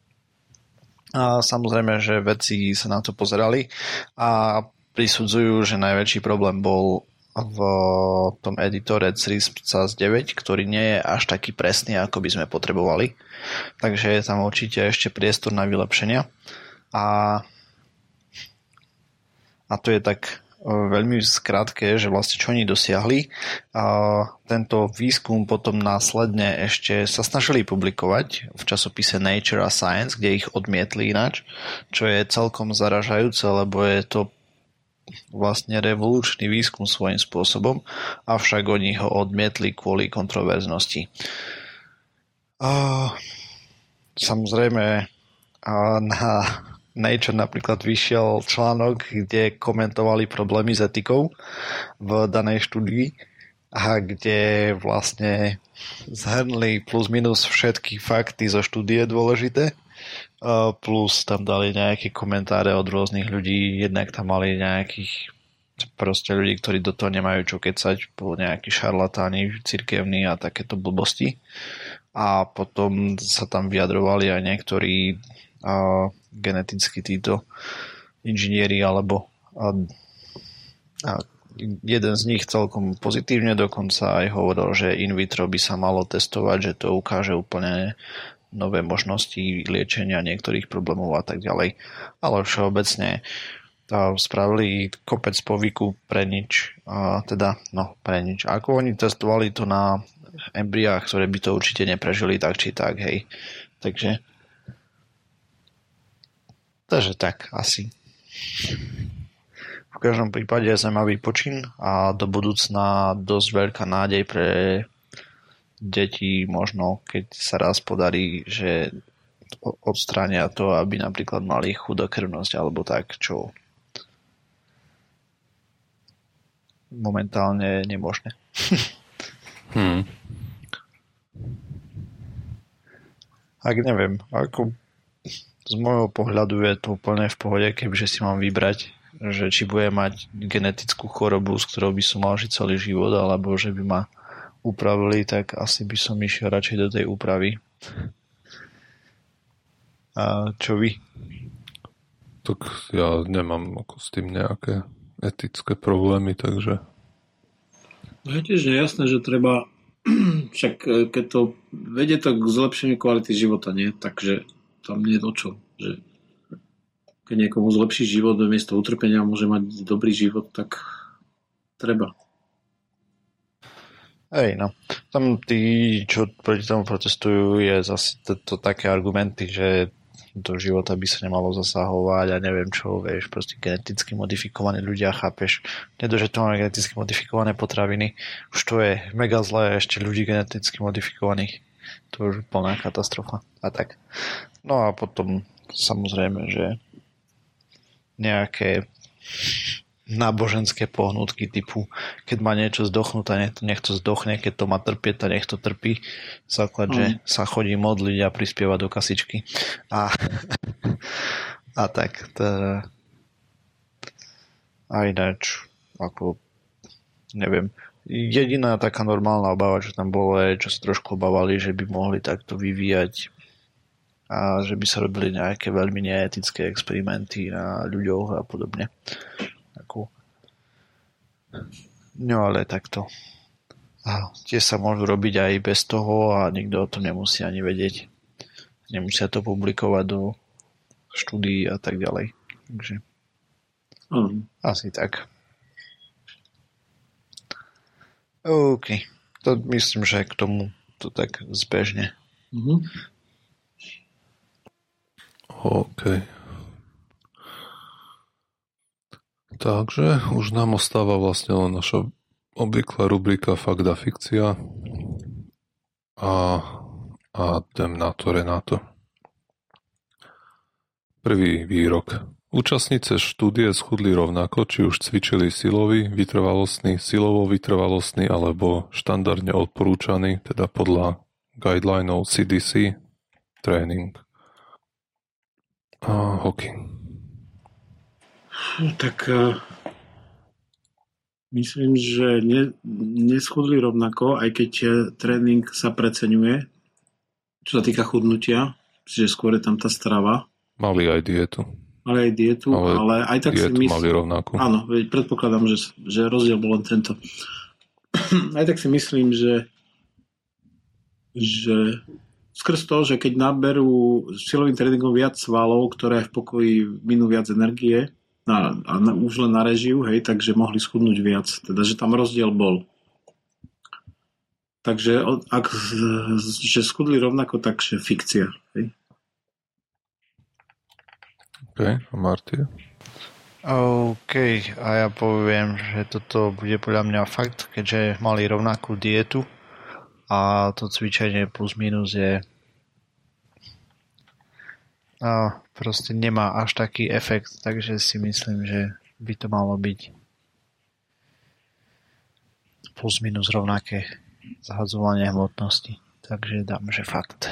A samozrejme, že vedci sa na to pozerali a prisudzujú, že najväčší problém bol v tom editore CRISPR cas deväť, ktorý nie je až taký presný, ako by sme potrebovali. Takže je tam určite ešte priestor na vylepšenia. A, a to je tak veľmi skrátke, že vlastne čo oni dosiahli. A tento výskum potom následne ešte sa snažili publikovať v časopise Nature a Science, kde ich odmietli ináč, čo je celkom zaražajúce, lebo je to vlastne revolučný výskum svojím spôsobom, avšak oni ho odmietli kvôli kontroverznosti. A samozrejme na Nature napríklad vyšiel článok, kde komentovali problémy s etikou v danej štúdii a kde vlastne zhrnuli plus minus všetky fakty zo štúdie dôležité, plus tam dali nejaké komentáre od rôznych ľudí, jednak tam mali nejakých proste ľudí, ktorí do toho nemajú čo kecať, bol nejakí šarlatáni cirkevní a takéto blbosti. A potom sa tam vyjadrovali aj niektorí a geneticky títo inžinieri alebo a, a jeden z nich celkom pozitívne dokonca aj hovoril, že in vitro by sa malo testovať, že to ukáže úplne nové možnosti liečenia niektorých problémov a tak ďalej. Ale všeobecne spravili kopec povyku pre nič. A teda, no, pre nič. Ako oni testovali to na embryách, ktoré by to určite neprežili tak či tak, hej. Takže Takže tak, asi. V každom prípade zaujímavý počin a do budúcna dosť veľká nádej pre deti, možno keď sa raz podarí, že odstránia to, aby napríklad mali chudokrvnosť alebo tak, čo momentálne nemožné. hmm. Ak neviem, ako z môjho pohľadu je to úplne v pohode, kebyže si mám vybrať, že či bude mať genetickú chorobu, s ktorou by som mal žiť celý život, alebo že by ma upravili, tak asi by som išiel radšej do tej úpravy. A čo vy? Tak ja nemám ako s tým nejaké etické problémy, takže... No je tiež nejasné, že treba však keď to vedie to k zlepšeniu kvality života, nie? Takže tam nie je to čo, že keď niekomu zlepší život miesto utrpenia môže mať dobrý život, tak treba. Hej, no. Tam tí, čo proti tomu protestujú, je zase to, to také argumenty, že do života by sa nemalo zasahovať a neviem čo, vieš, proste geneticky modifikovaní ľudia, chápeš. Nedo, že to máme geneticky modifikované potraviny, už to je mega zlé, ešte ľudí geneticky modifikovaných. To je už plná katastrofa. A tak. No a potom samozrejme, že nejaké náboženské pohnutky typu, keď má niečo zdochnúť, nech to, nech to zdochne, keď to má trpieť, nech to trpí. Základ, mm. že sa chodí modliť a prispieva do kasičky. A, a tak. To, a ináč, ako neviem. Jediná taká normálna obava, čo tam bolo, je, čo sa trošku obávali, že by mohli takto vyvíjať a že by sa robili nejaké veľmi neetické experimenty na ľuďoch a podobne. Ako... No ale takto. A tie sa môžu robiť aj bez toho a nikto o tom nemusí ani vedieť. Nemusia to publikovať do štúdií a tak ďalej. Takže mm. asi tak. OK. To myslím, že k tomu to tak zbežne. Mm-hmm. OK. Takže už nám ostáva vlastne len naša obvyklá rubrika Fakt a fikcia a, a idem na to, Renato. Prvý výrok. Účastnice štúdie schudli rovnako, či už cvičili silový, vytrvalostný, silovo-vytrvalostný alebo štandardne odporúčaný, teda podľa guidelinov C D C, tréning. A hokej. Tak uh, myslím, že ne, neschudli rovnako, aj keď tréning sa preceňuje, čo sa týka chudnutia, že skôr je tam tá strava. Mali aj dietu. Mali aj dietu, ale, ale aj tak si myslím... mali rovnakú. Áno, predpokladám, že, že rozdiel bol len tento. Aj tak si myslím, že že skrz to, že keď naberú silovým tréningom viac svalov, ktoré v pokoji minú viac energie na, a na, už len na režiu, hej, takže mohli schudnúť viac. Teda, že tam rozdiel bol. Takže ak že schudli rovnako, takže fikcia. Hej. OK, a Martin? OK, a ja poviem, že toto bude podľa mňa fakt, keďže mali rovnakú dietu a to cvičenie plus minus je a proste nemá až taký efekt, takže si myslím, že by to malo byť plus minus rovnaké zahadzovanie hmotnosti. Takže dám, že fakt.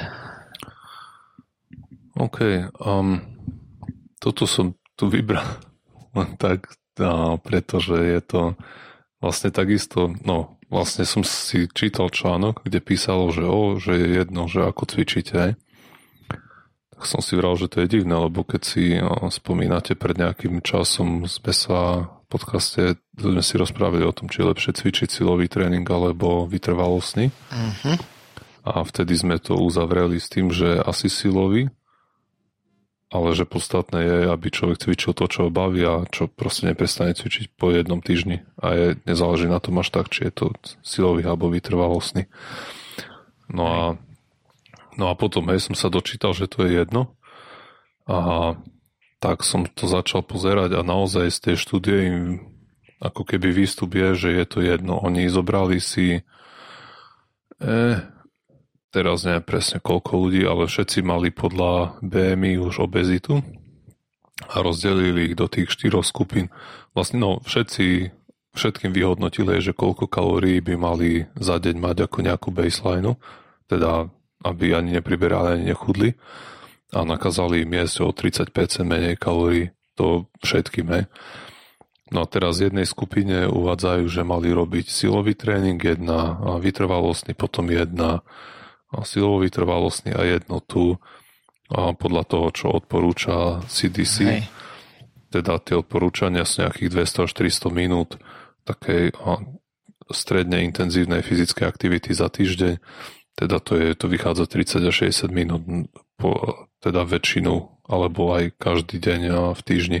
OK, um, toto som tu vybral len tak, no, pretože je to vlastne takisto, no vlastne som si čítal článok, kde písalo, že o, že je jedno, že ako cvičíte. Tak som si vral, že to je divné, lebo keď si no, spomínate pred nejakým časom sme sa v podcaste sme si rozprávali o tom, či je lepšie cvičiť silový tréning alebo vytrvalostný. Uh-huh. A vtedy sme to uzavreli s tým, že asi silový, ale že podstatné je, aby človek cvičil to, čo ho baví a čo proste neprestane cvičiť po jednom týždni. A je, nezáleží na tom až tak, či je to silový alebo vytrvalostný. No a, no a potom hej, som sa dočítal, že to je jedno. A tak som to začal pozerať a naozaj z tej štúdie im ako keby výstup je, že je to jedno. Oni zobrali si eh, teraz neviem presne koľko ľudí, ale všetci mali podľa bé em í už obezitu a rozdelili ich do tých štyroch skupín. Vlastne no, všetci, všetkým vyhodnotili, že koľko kalórií by mali za deň mať ako nejakú baseline, teda aby ani nepriberali, ani nechudli a nakázali im jesť o tridsaťpäť percent menej kalórií, to všetkým, hej. No a teraz v jednej skupine uvádzajú, že mali robiť silový tréning, jedna vytrvalostný, potom jedna silový vytrvalostný a jednotu a podľa toho, čo odporúča C D C. Hej. Teda tie odporúčania sú nejakých dvesto až tristo minút takej stredne intenzívnej fyzickej aktivity za týždeň. Teda to, je, to vychádza tridsať až šesťdesiat minút po, teda väčšinu alebo aj každý deň v týždni.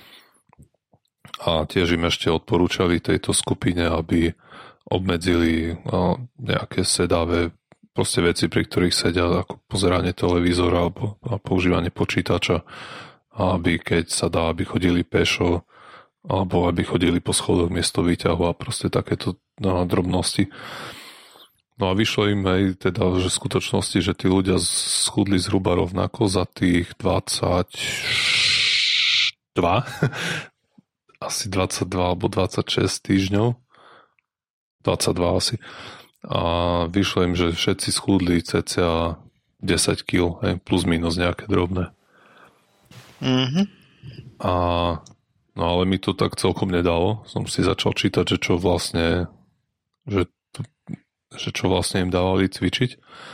A tiež im ešte odporúčali tejto skupine, aby obmedzili nejaké sedavé proste veci, pri ktorých sedia, ako pozeranie televízora alebo používanie počítača, aby keď sa dá, aby chodili pešo, alebo aby chodili po schodoch miesto výťahu a proste takéto no, drobnosti. No a vyšlo im aj teda, že v skutočnosti, že tí ľudia schudli zhruba rovnako za tých dvadsaťdva asi dvadsaťdva alebo dvadsaťšesť týždňov. dvadsaťdva asi. A vyšlo im, že všetci schudli cca desať kilogramov, plus minus nejaké drobné. Mm-hmm. A no ale mi to tak celkom nedalo. Som si začal čítať, že čo vlastne že že čo vlastne im dávali cvičiť.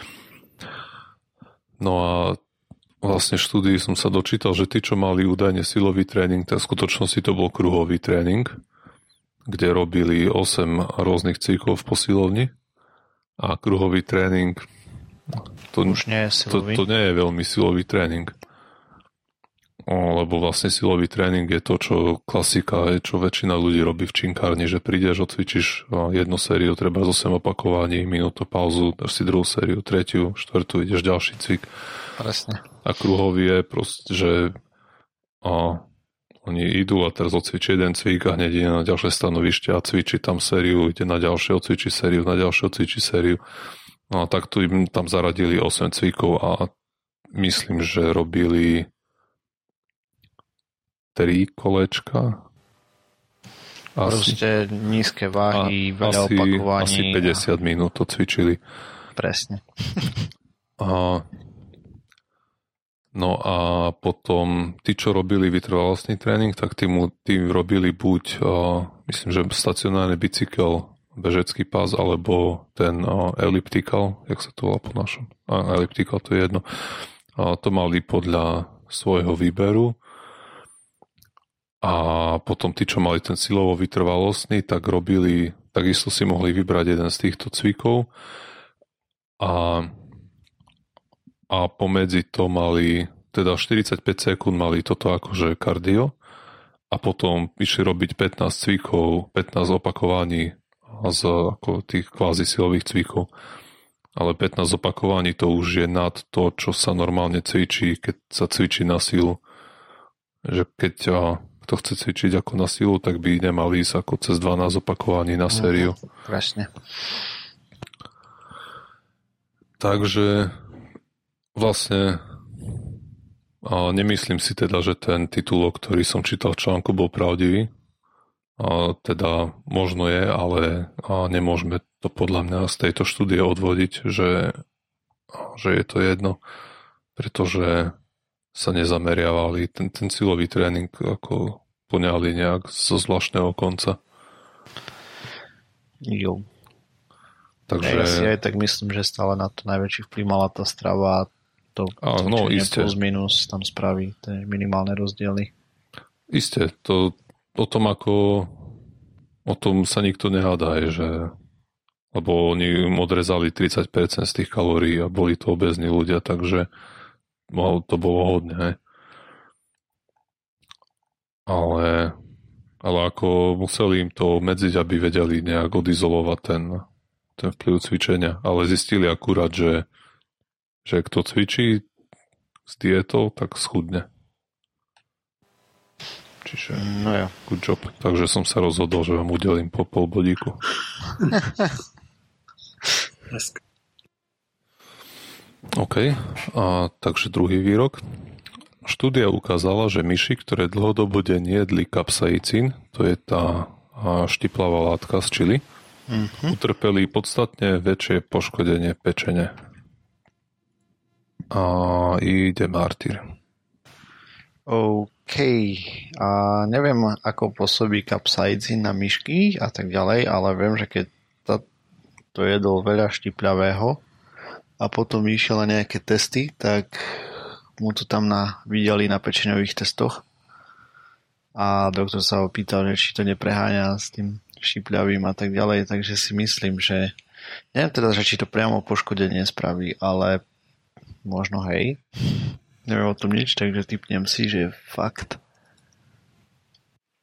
No a vlastne v štúdii som sa dočítal, že tí, čo mali údajne silový tréning, tak v skutočnosti to bol kruhový tréning, kde robili osem rôznych cvikov v posilovni a kruhový tréning to, už nie je silový. To, to nie je veľmi silový tréning. O, lebo vlastne silový tréning je to, čo klasika je, čo väčšina ľudí robí v činkárni, že prídeš, odcvičíš jednu sériu, treba z osem opakovaní, minútu pauzu, dáš si druhú sériu, tretiu, štvrtú, ideš ďalší cvik. Presne. A kruhový je proste, že a, oni idú a teraz odcvičí jeden cvik a hneď ide na ďalšie stanovište a cvičí tam sériu, ide na ďalšie, odcvičí sériu, na ďalšie, odcvičí sériu. No a tak tu im tam zaradili osem cvikov a myslím, že robili tri kolečka. Asi, proste nízke váhy, veľa asi, opakovaní. Asi päťdesiat a... minút to cvičili. Presne. A, no a potom tí, čo robili vytrvalostný tréning, tak tí, mu, tí robili buď, a, myslím, že stacionárny bicykel, bežecký pás, alebo ten a, elliptical, jak sa to volá po našom. A, elliptical, to je jedno. A to mali podľa svojho výberu. A potom tí, čo mali ten silovo vytrvalostný, tak robili, takisto si mohli vybrať jeden z týchto cvikov a, a pomedzi to mali, teda štyridsaťpäť sekúnd mali toto akože kardio a potom išli robiť pätnásť cvikov, pätnásť opakovaní z ako tých kvázi silových cvikov. Ale pätnásť opakovaní to už je nad to, čo sa normálne cvičí, keď sa cvičí na silu. Že keď kto chce cvičiť ako na silu, tak by nemali ísť ako cez dvanásť opakovaní na sériu. Presne. Takže vlastne a nemyslím si teda, že ten titulok, ktorý som čítal v článku, bol pravdivý. A teda možno je, ale a nemôžeme to podľa mňa z tejto štúdie odvodiť, že, že je to jedno, pretože sa nezameriavali. Ten, ten silový tréning ako poňali nejak zo zvláštneho konca. Jo. Takže... Ja si aj tak myslím, že stále na to najväčší vplyv mala tá strava a to a, no, plus minus tam spraví tie minimálne rozdiely. Isté, to o tom ako o tom sa nikto nehádá, že lebo oni im odrezali tridsať percent z tých kalórií a boli to obézni ľudia, takže no, to bolo hodne, hej. Ale, ale ako museli im to obmedziť, aby vedeli nejak odizolovať ten, ten vplyv cvičenia. Ale zistili akurát, že, že kto cvičí s dietou, tak schudne. Čiže no ja. Good job. Takže som sa rozhodol, že vám udelím po pol bodíku. OK, a takže druhý výrok. Štúdia ukázala, že myši, ktoré dlhodobo denne jedli kapsaicín, to je tá štiplavá látka z čili, mm-hmm. utrpeli podstatne väčšie poškodenie pečene. A ide Martyr. OK. A neviem, ako pôsobí kapsaicín na myšky a tak ďalej, ale viem, že keď to jedol veľa štipľavého a potom išiel na nejaké testy, tak mu to tam na, videli na pečeňových testoch a doktor sa ho pýtal, či to nepreháňa s tým štipľavým a tak ďalej, takže si myslím, že neviem teda, že či to priamo poškodenie spraví, ale možno hej. Neviem o tom nič, takže tipnem si, že je fakt.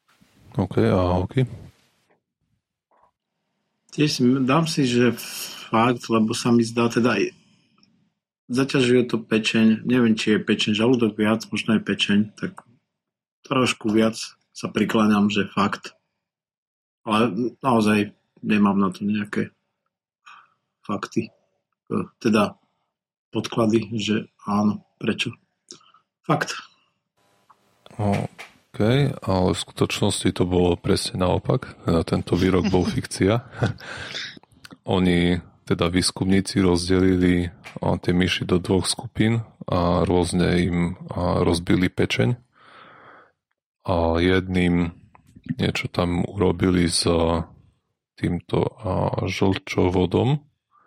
OK, a OK. Tiež dám si, že fakt, lebo sa mi zdá teda zaťažuje to pečeň, neviem, či je pečeň žalúdok viac, možno je pečeň, tak trošku viac sa prikláňam, že fakt. Ale naozaj nemám na to nejaké fakty, teda podklady, že áno, prečo. Fakt. OK, ale v skutočnosti to bolo presne naopak. Tento výrok bol fikcia. Oni, teda výskumníci, rozdelili tie myši do dvoch skupín a rôzne im rozbili pečeň. A jedným niečo tam urobili s týmto žlčovodom,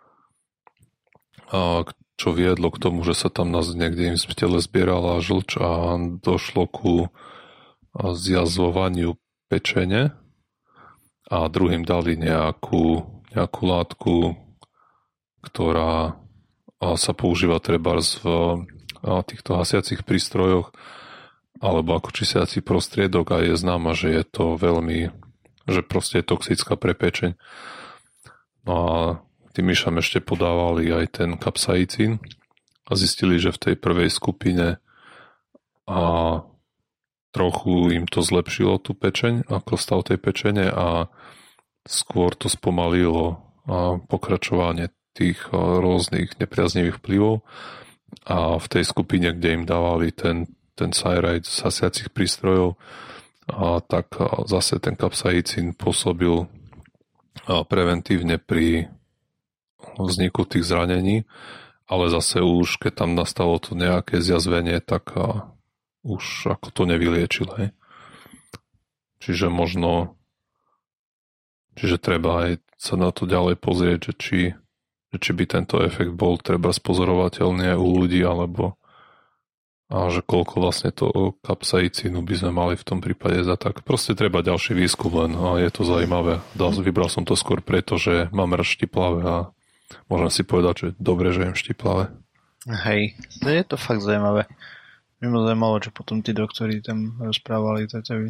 čo viedlo k tomu, že sa tam niekde im v tele zbierala žlč a došlo ku zjazvovaniu pečene a druhým dali nejakú, nejakú látku, ktorá sa používa trebárs v týchto hasiacich prístrojoch alebo ako čistiaci prostriedok a je známa, že je to veľmi, že proste je toxická pre pečeň. No a tým myšam ešte podávali aj ten kapsaicín a zistili, že v tej prvej skupine a trochu im to zlepšilo tú pečeň, ako stav tej pečene a skôr to spomalilo pokračovanie tých rôznych nepriaznivých vplyvov a v tej skupine, kde im dávali ten, ten sajrajt z hasiacich prístrojov, a tak zase ten kapsaicín pôsobil preventívne pri vzniku tých zranení, ale zase už, keď tam nastalo to nejaké zjazvenie, tak už ako to nevyliečil. Hej. Čiže možno čiže treba aj sa na to ďalej pozrieť, že či, že či by tento efekt bol treba spozorovateľný aj u ľudí, alebo a že koľko vlastne to kapsaicínu by sme mali v tom prípade za tak. Proste treba ďalší výskum, len a je to zaujímavé. Vybral som to skôr preto, že mám rád štiplavé a môžem si povedať, že dobre, že jem štiplavé. Hej, je to fakt zaujímavé. Mimo zaujímavé, čo potom tí doktori tam rozprávali. Taťovi.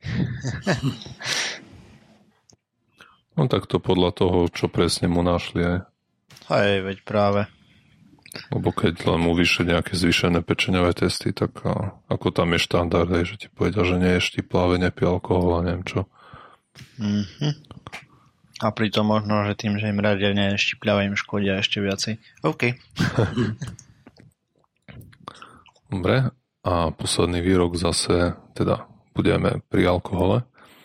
No tak to podľa toho, čo presne mu našli aj. Hej, veď práve. Lebo keď len mu vyšli nejaké zvýšené pečeňové testy, tak a, ako tam je štandard, hej, že ti povedia, že nie je štiplavé, nepí alkohol a neviem čo. Mm-hmm. A pritom možno, že tým, že im radia nie je štiplavé, im škodia ešte viacej. OK. Dobre. A posledný výrok zase, teda budeme pri alkohole.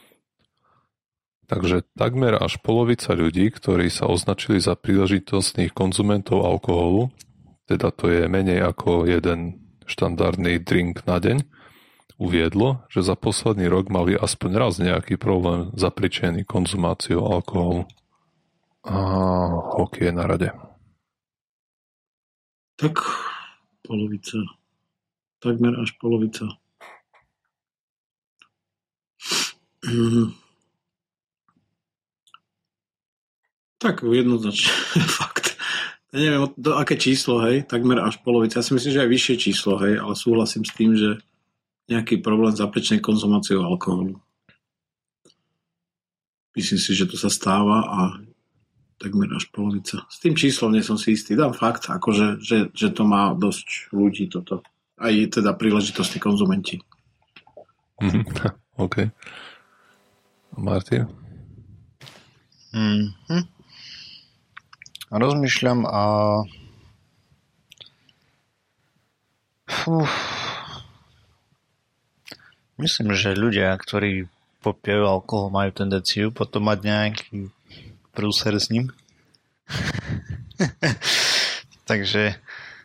Takže takmer až polovica ľudí, ktorí sa označili za príležitostných konzumentov alkoholu, teda to je menej ako jeden štandardný drink na deň, uviedlo, že za posledný rok mali aspoň raz nejaký problém zapričený konzumáciou alkoholu. A hokej je na rade. Tak polovica. Takmer až polovica. Tak jednoznačne fakt. Ja neviem, do aké číslo, hej, takmer až polovica. Ja si myslím, že aj vyššie číslo, hej, ale súhlasím s tým, že nejaký problém s zaprečenej konzumáciou alkoholu. Myslím si, že to sa stáva a takmer až polovica. S tým číslom nie som si istý. Dám fakt, akože, že, že to má dosť ľudí toto. Aj teda príležitostní konzumenti. Mm-hmm. OK. Martin? Mm-hmm. Rozmýšľam a Uf. Myslím, že ľudia, ktorí popijajú alkohol, majú tendenciu potom mať nejaký prúser s ním. Takže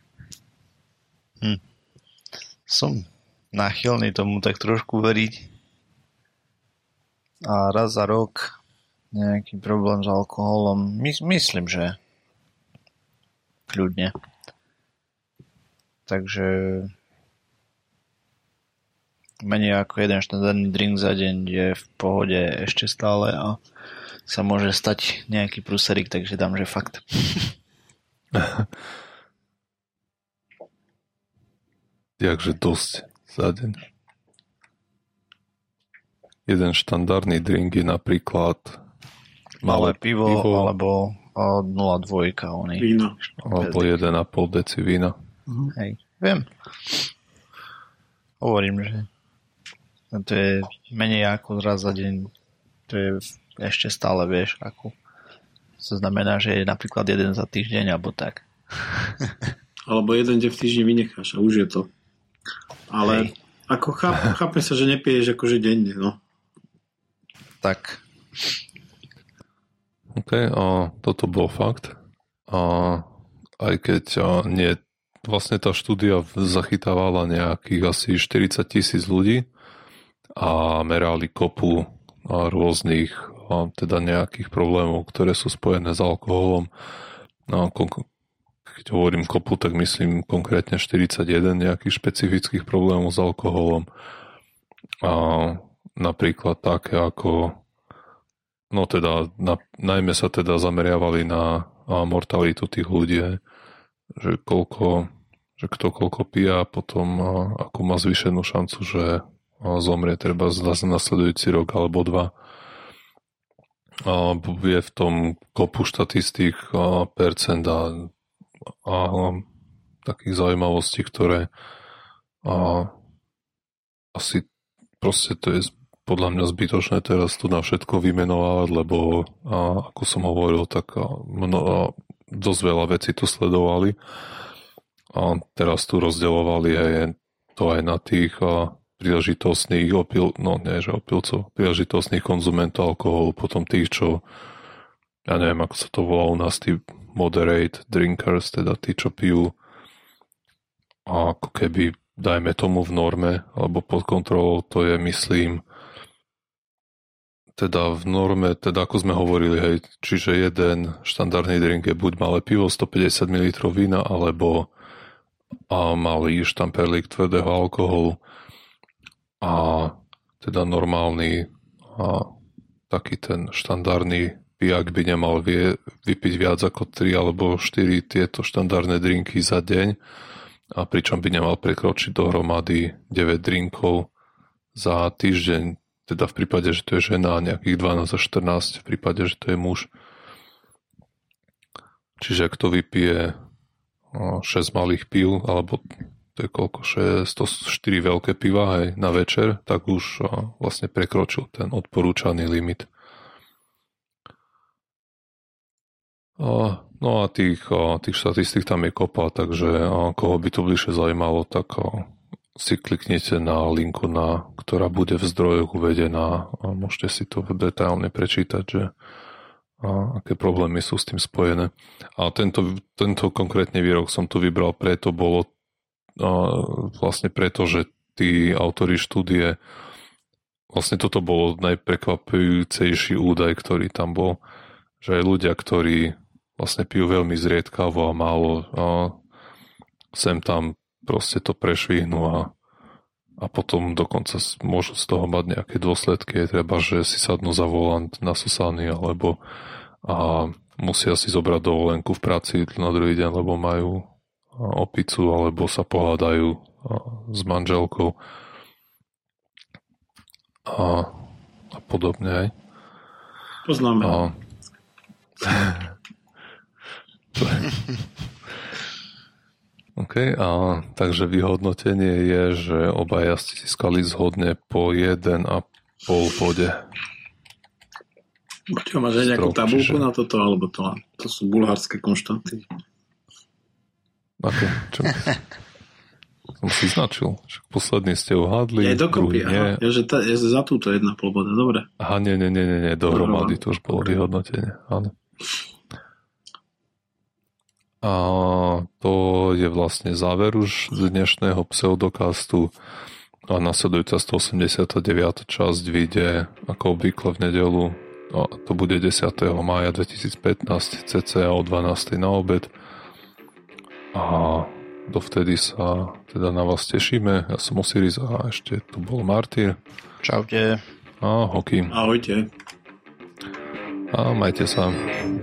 hm. som náchylný tomu tak trošku veriť. A raz za rok nejaký problém s alkoholom. My, myslím, že kľudne. Takže menej ako jeden štandardný drink za deň je v pohode ešte stále a sa môže stať nejaký prúserik, takže dám, že fakt. Takže dosť za deň. Jeden štandardný drink je napríklad malé pivo, pivo alebo, O nula dva oni. Víno. Alebo jeden a pol deci vína. Uh-huh. Hej, viem. Hovorím, že to je menej ako raz za deň. To je ešte stále, vieš, ako. To znamená, že je napríklad jeden za týždeň, alebo tak. Alebo jeden deň v týždni vynecháš a už je to. Ale hej. Ako cháp, chápem sa, že nepiješ akože denne, no. Tak. OK, a toto bol fakt. A aj keď a nie, vlastne tá štúdia zachytávala nejakých asi štyridsať tisíc ľudí a merali kopu a rôznych a teda nejakých problémov, ktoré sú spojené s alkoholom. A keď hovorím kopu, tak myslím konkrétne štyridsaťjeden nejakých špecifických problémov s alkoholom. A napríklad také ako no teda, na, najmä sa teda zameriavali na, na mortalitu tých ľudí, že koľko, že kto koľko pije a potom a, ako má zvýšenú šancu, že a, zomrie treba za nasledujúci rok alebo dva. A je v tom kopu štatistík a percent a, a, a takých zaujímavostí, ktoré a, asi proste to je podľa mňa zbytočné teraz tu na všetko vymenovávať, lebo a, ako som hovoril, tak a, mno, a, dosť veľa vecí tu sledovali a teraz tu rozdeľovali aj to aj na tých a, príležitostných opil, no nie, že opilcov, príležitostných konzumentov alkoholu, potom tých, čo ja neviem, ako sa to volá u nás, tí moderate drinkers, teda tí, čo pijú a ako keby dajme tomu v norme, alebo pod kontrolou, to je myslím teda v norme, teda ako sme hovorili, hej, čiže jeden štandardný drink je buď malé pivo, stopäťdesiat mililitrov vína, alebo a malý štamperlík tvrdého alkoholu. A teda normálny a taký ten štandardný pijak by nemal vie, vypiť viac ako tri alebo štyri tieto štandardné drinky za deň, a pričom by nemal prekročiť dohromady deväť drinkov za týždeň. Teda v prípade, že to je žena, nejakých dvanásť až štrnásť v prípade, že to je muž. Čiže ak to vypije šesť malých pív, alebo to je koľko, šesťstoštyri veľké piva, hej, na večer, tak už vlastne prekročil ten odporúčaný limit. No a tých, tých štatistík tam je kopa, takže koho by to bližšie zaujímalo, tak si kliknite na linku, na, ktorá bude v zdrojoch uvedená a môžete si to detailne prečítať, že a aké problémy sú s tým spojené. A tento, tento konkrétny výrok som tu vybral preto, bolo a vlastne preto, že tí autori štúdie, vlastne toto bolo najprekvapujúcejší údaj, ktorý tam bol, že aj ľudia, ktorí vlastne pijú veľmi zriedkavo a málo a sem tam proste to prešvihnú a, a potom dokonca môžu z toho mať nejaké dôsledky. Je treba, že si sadnú za volant nasúsaný alebo a musia si zobrať dovolenku v práci na druhý deň, lebo majú opicu alebo sa pohádajú s manželkou a, a podobne aj. Poznáme. A, OK, a takže vyhodnotenie je, že obaja ste získali zhodne po jeden a pol bode. Čo, máš aj nejakú tabulku čiže... na toto, alebo to, to sú bulharské konštanty? Aké? Čo? Som si značil. Však posledný ste uhádli. Je dokopy, aha. Je, že ta, je za túto jedna pol boda, dobre. Aha, nie, nie, nie, nie, nie. dohromady to už bolo vyhodnotenie, áno. A to je vlastne záver už z dnešného pseudokastu a nasledujúca stoosemdesiata deviata časť vyjde ako obvykle v nedeľu. A to bude desiateho mája dvetisícpätnásť cca o dvanástej na obed. A dovtedy sa teda na vás tešíme. Ja som Osiris a ešte tu bol Martyr. Čaute. A Hoky. Ahojte. A majte sa.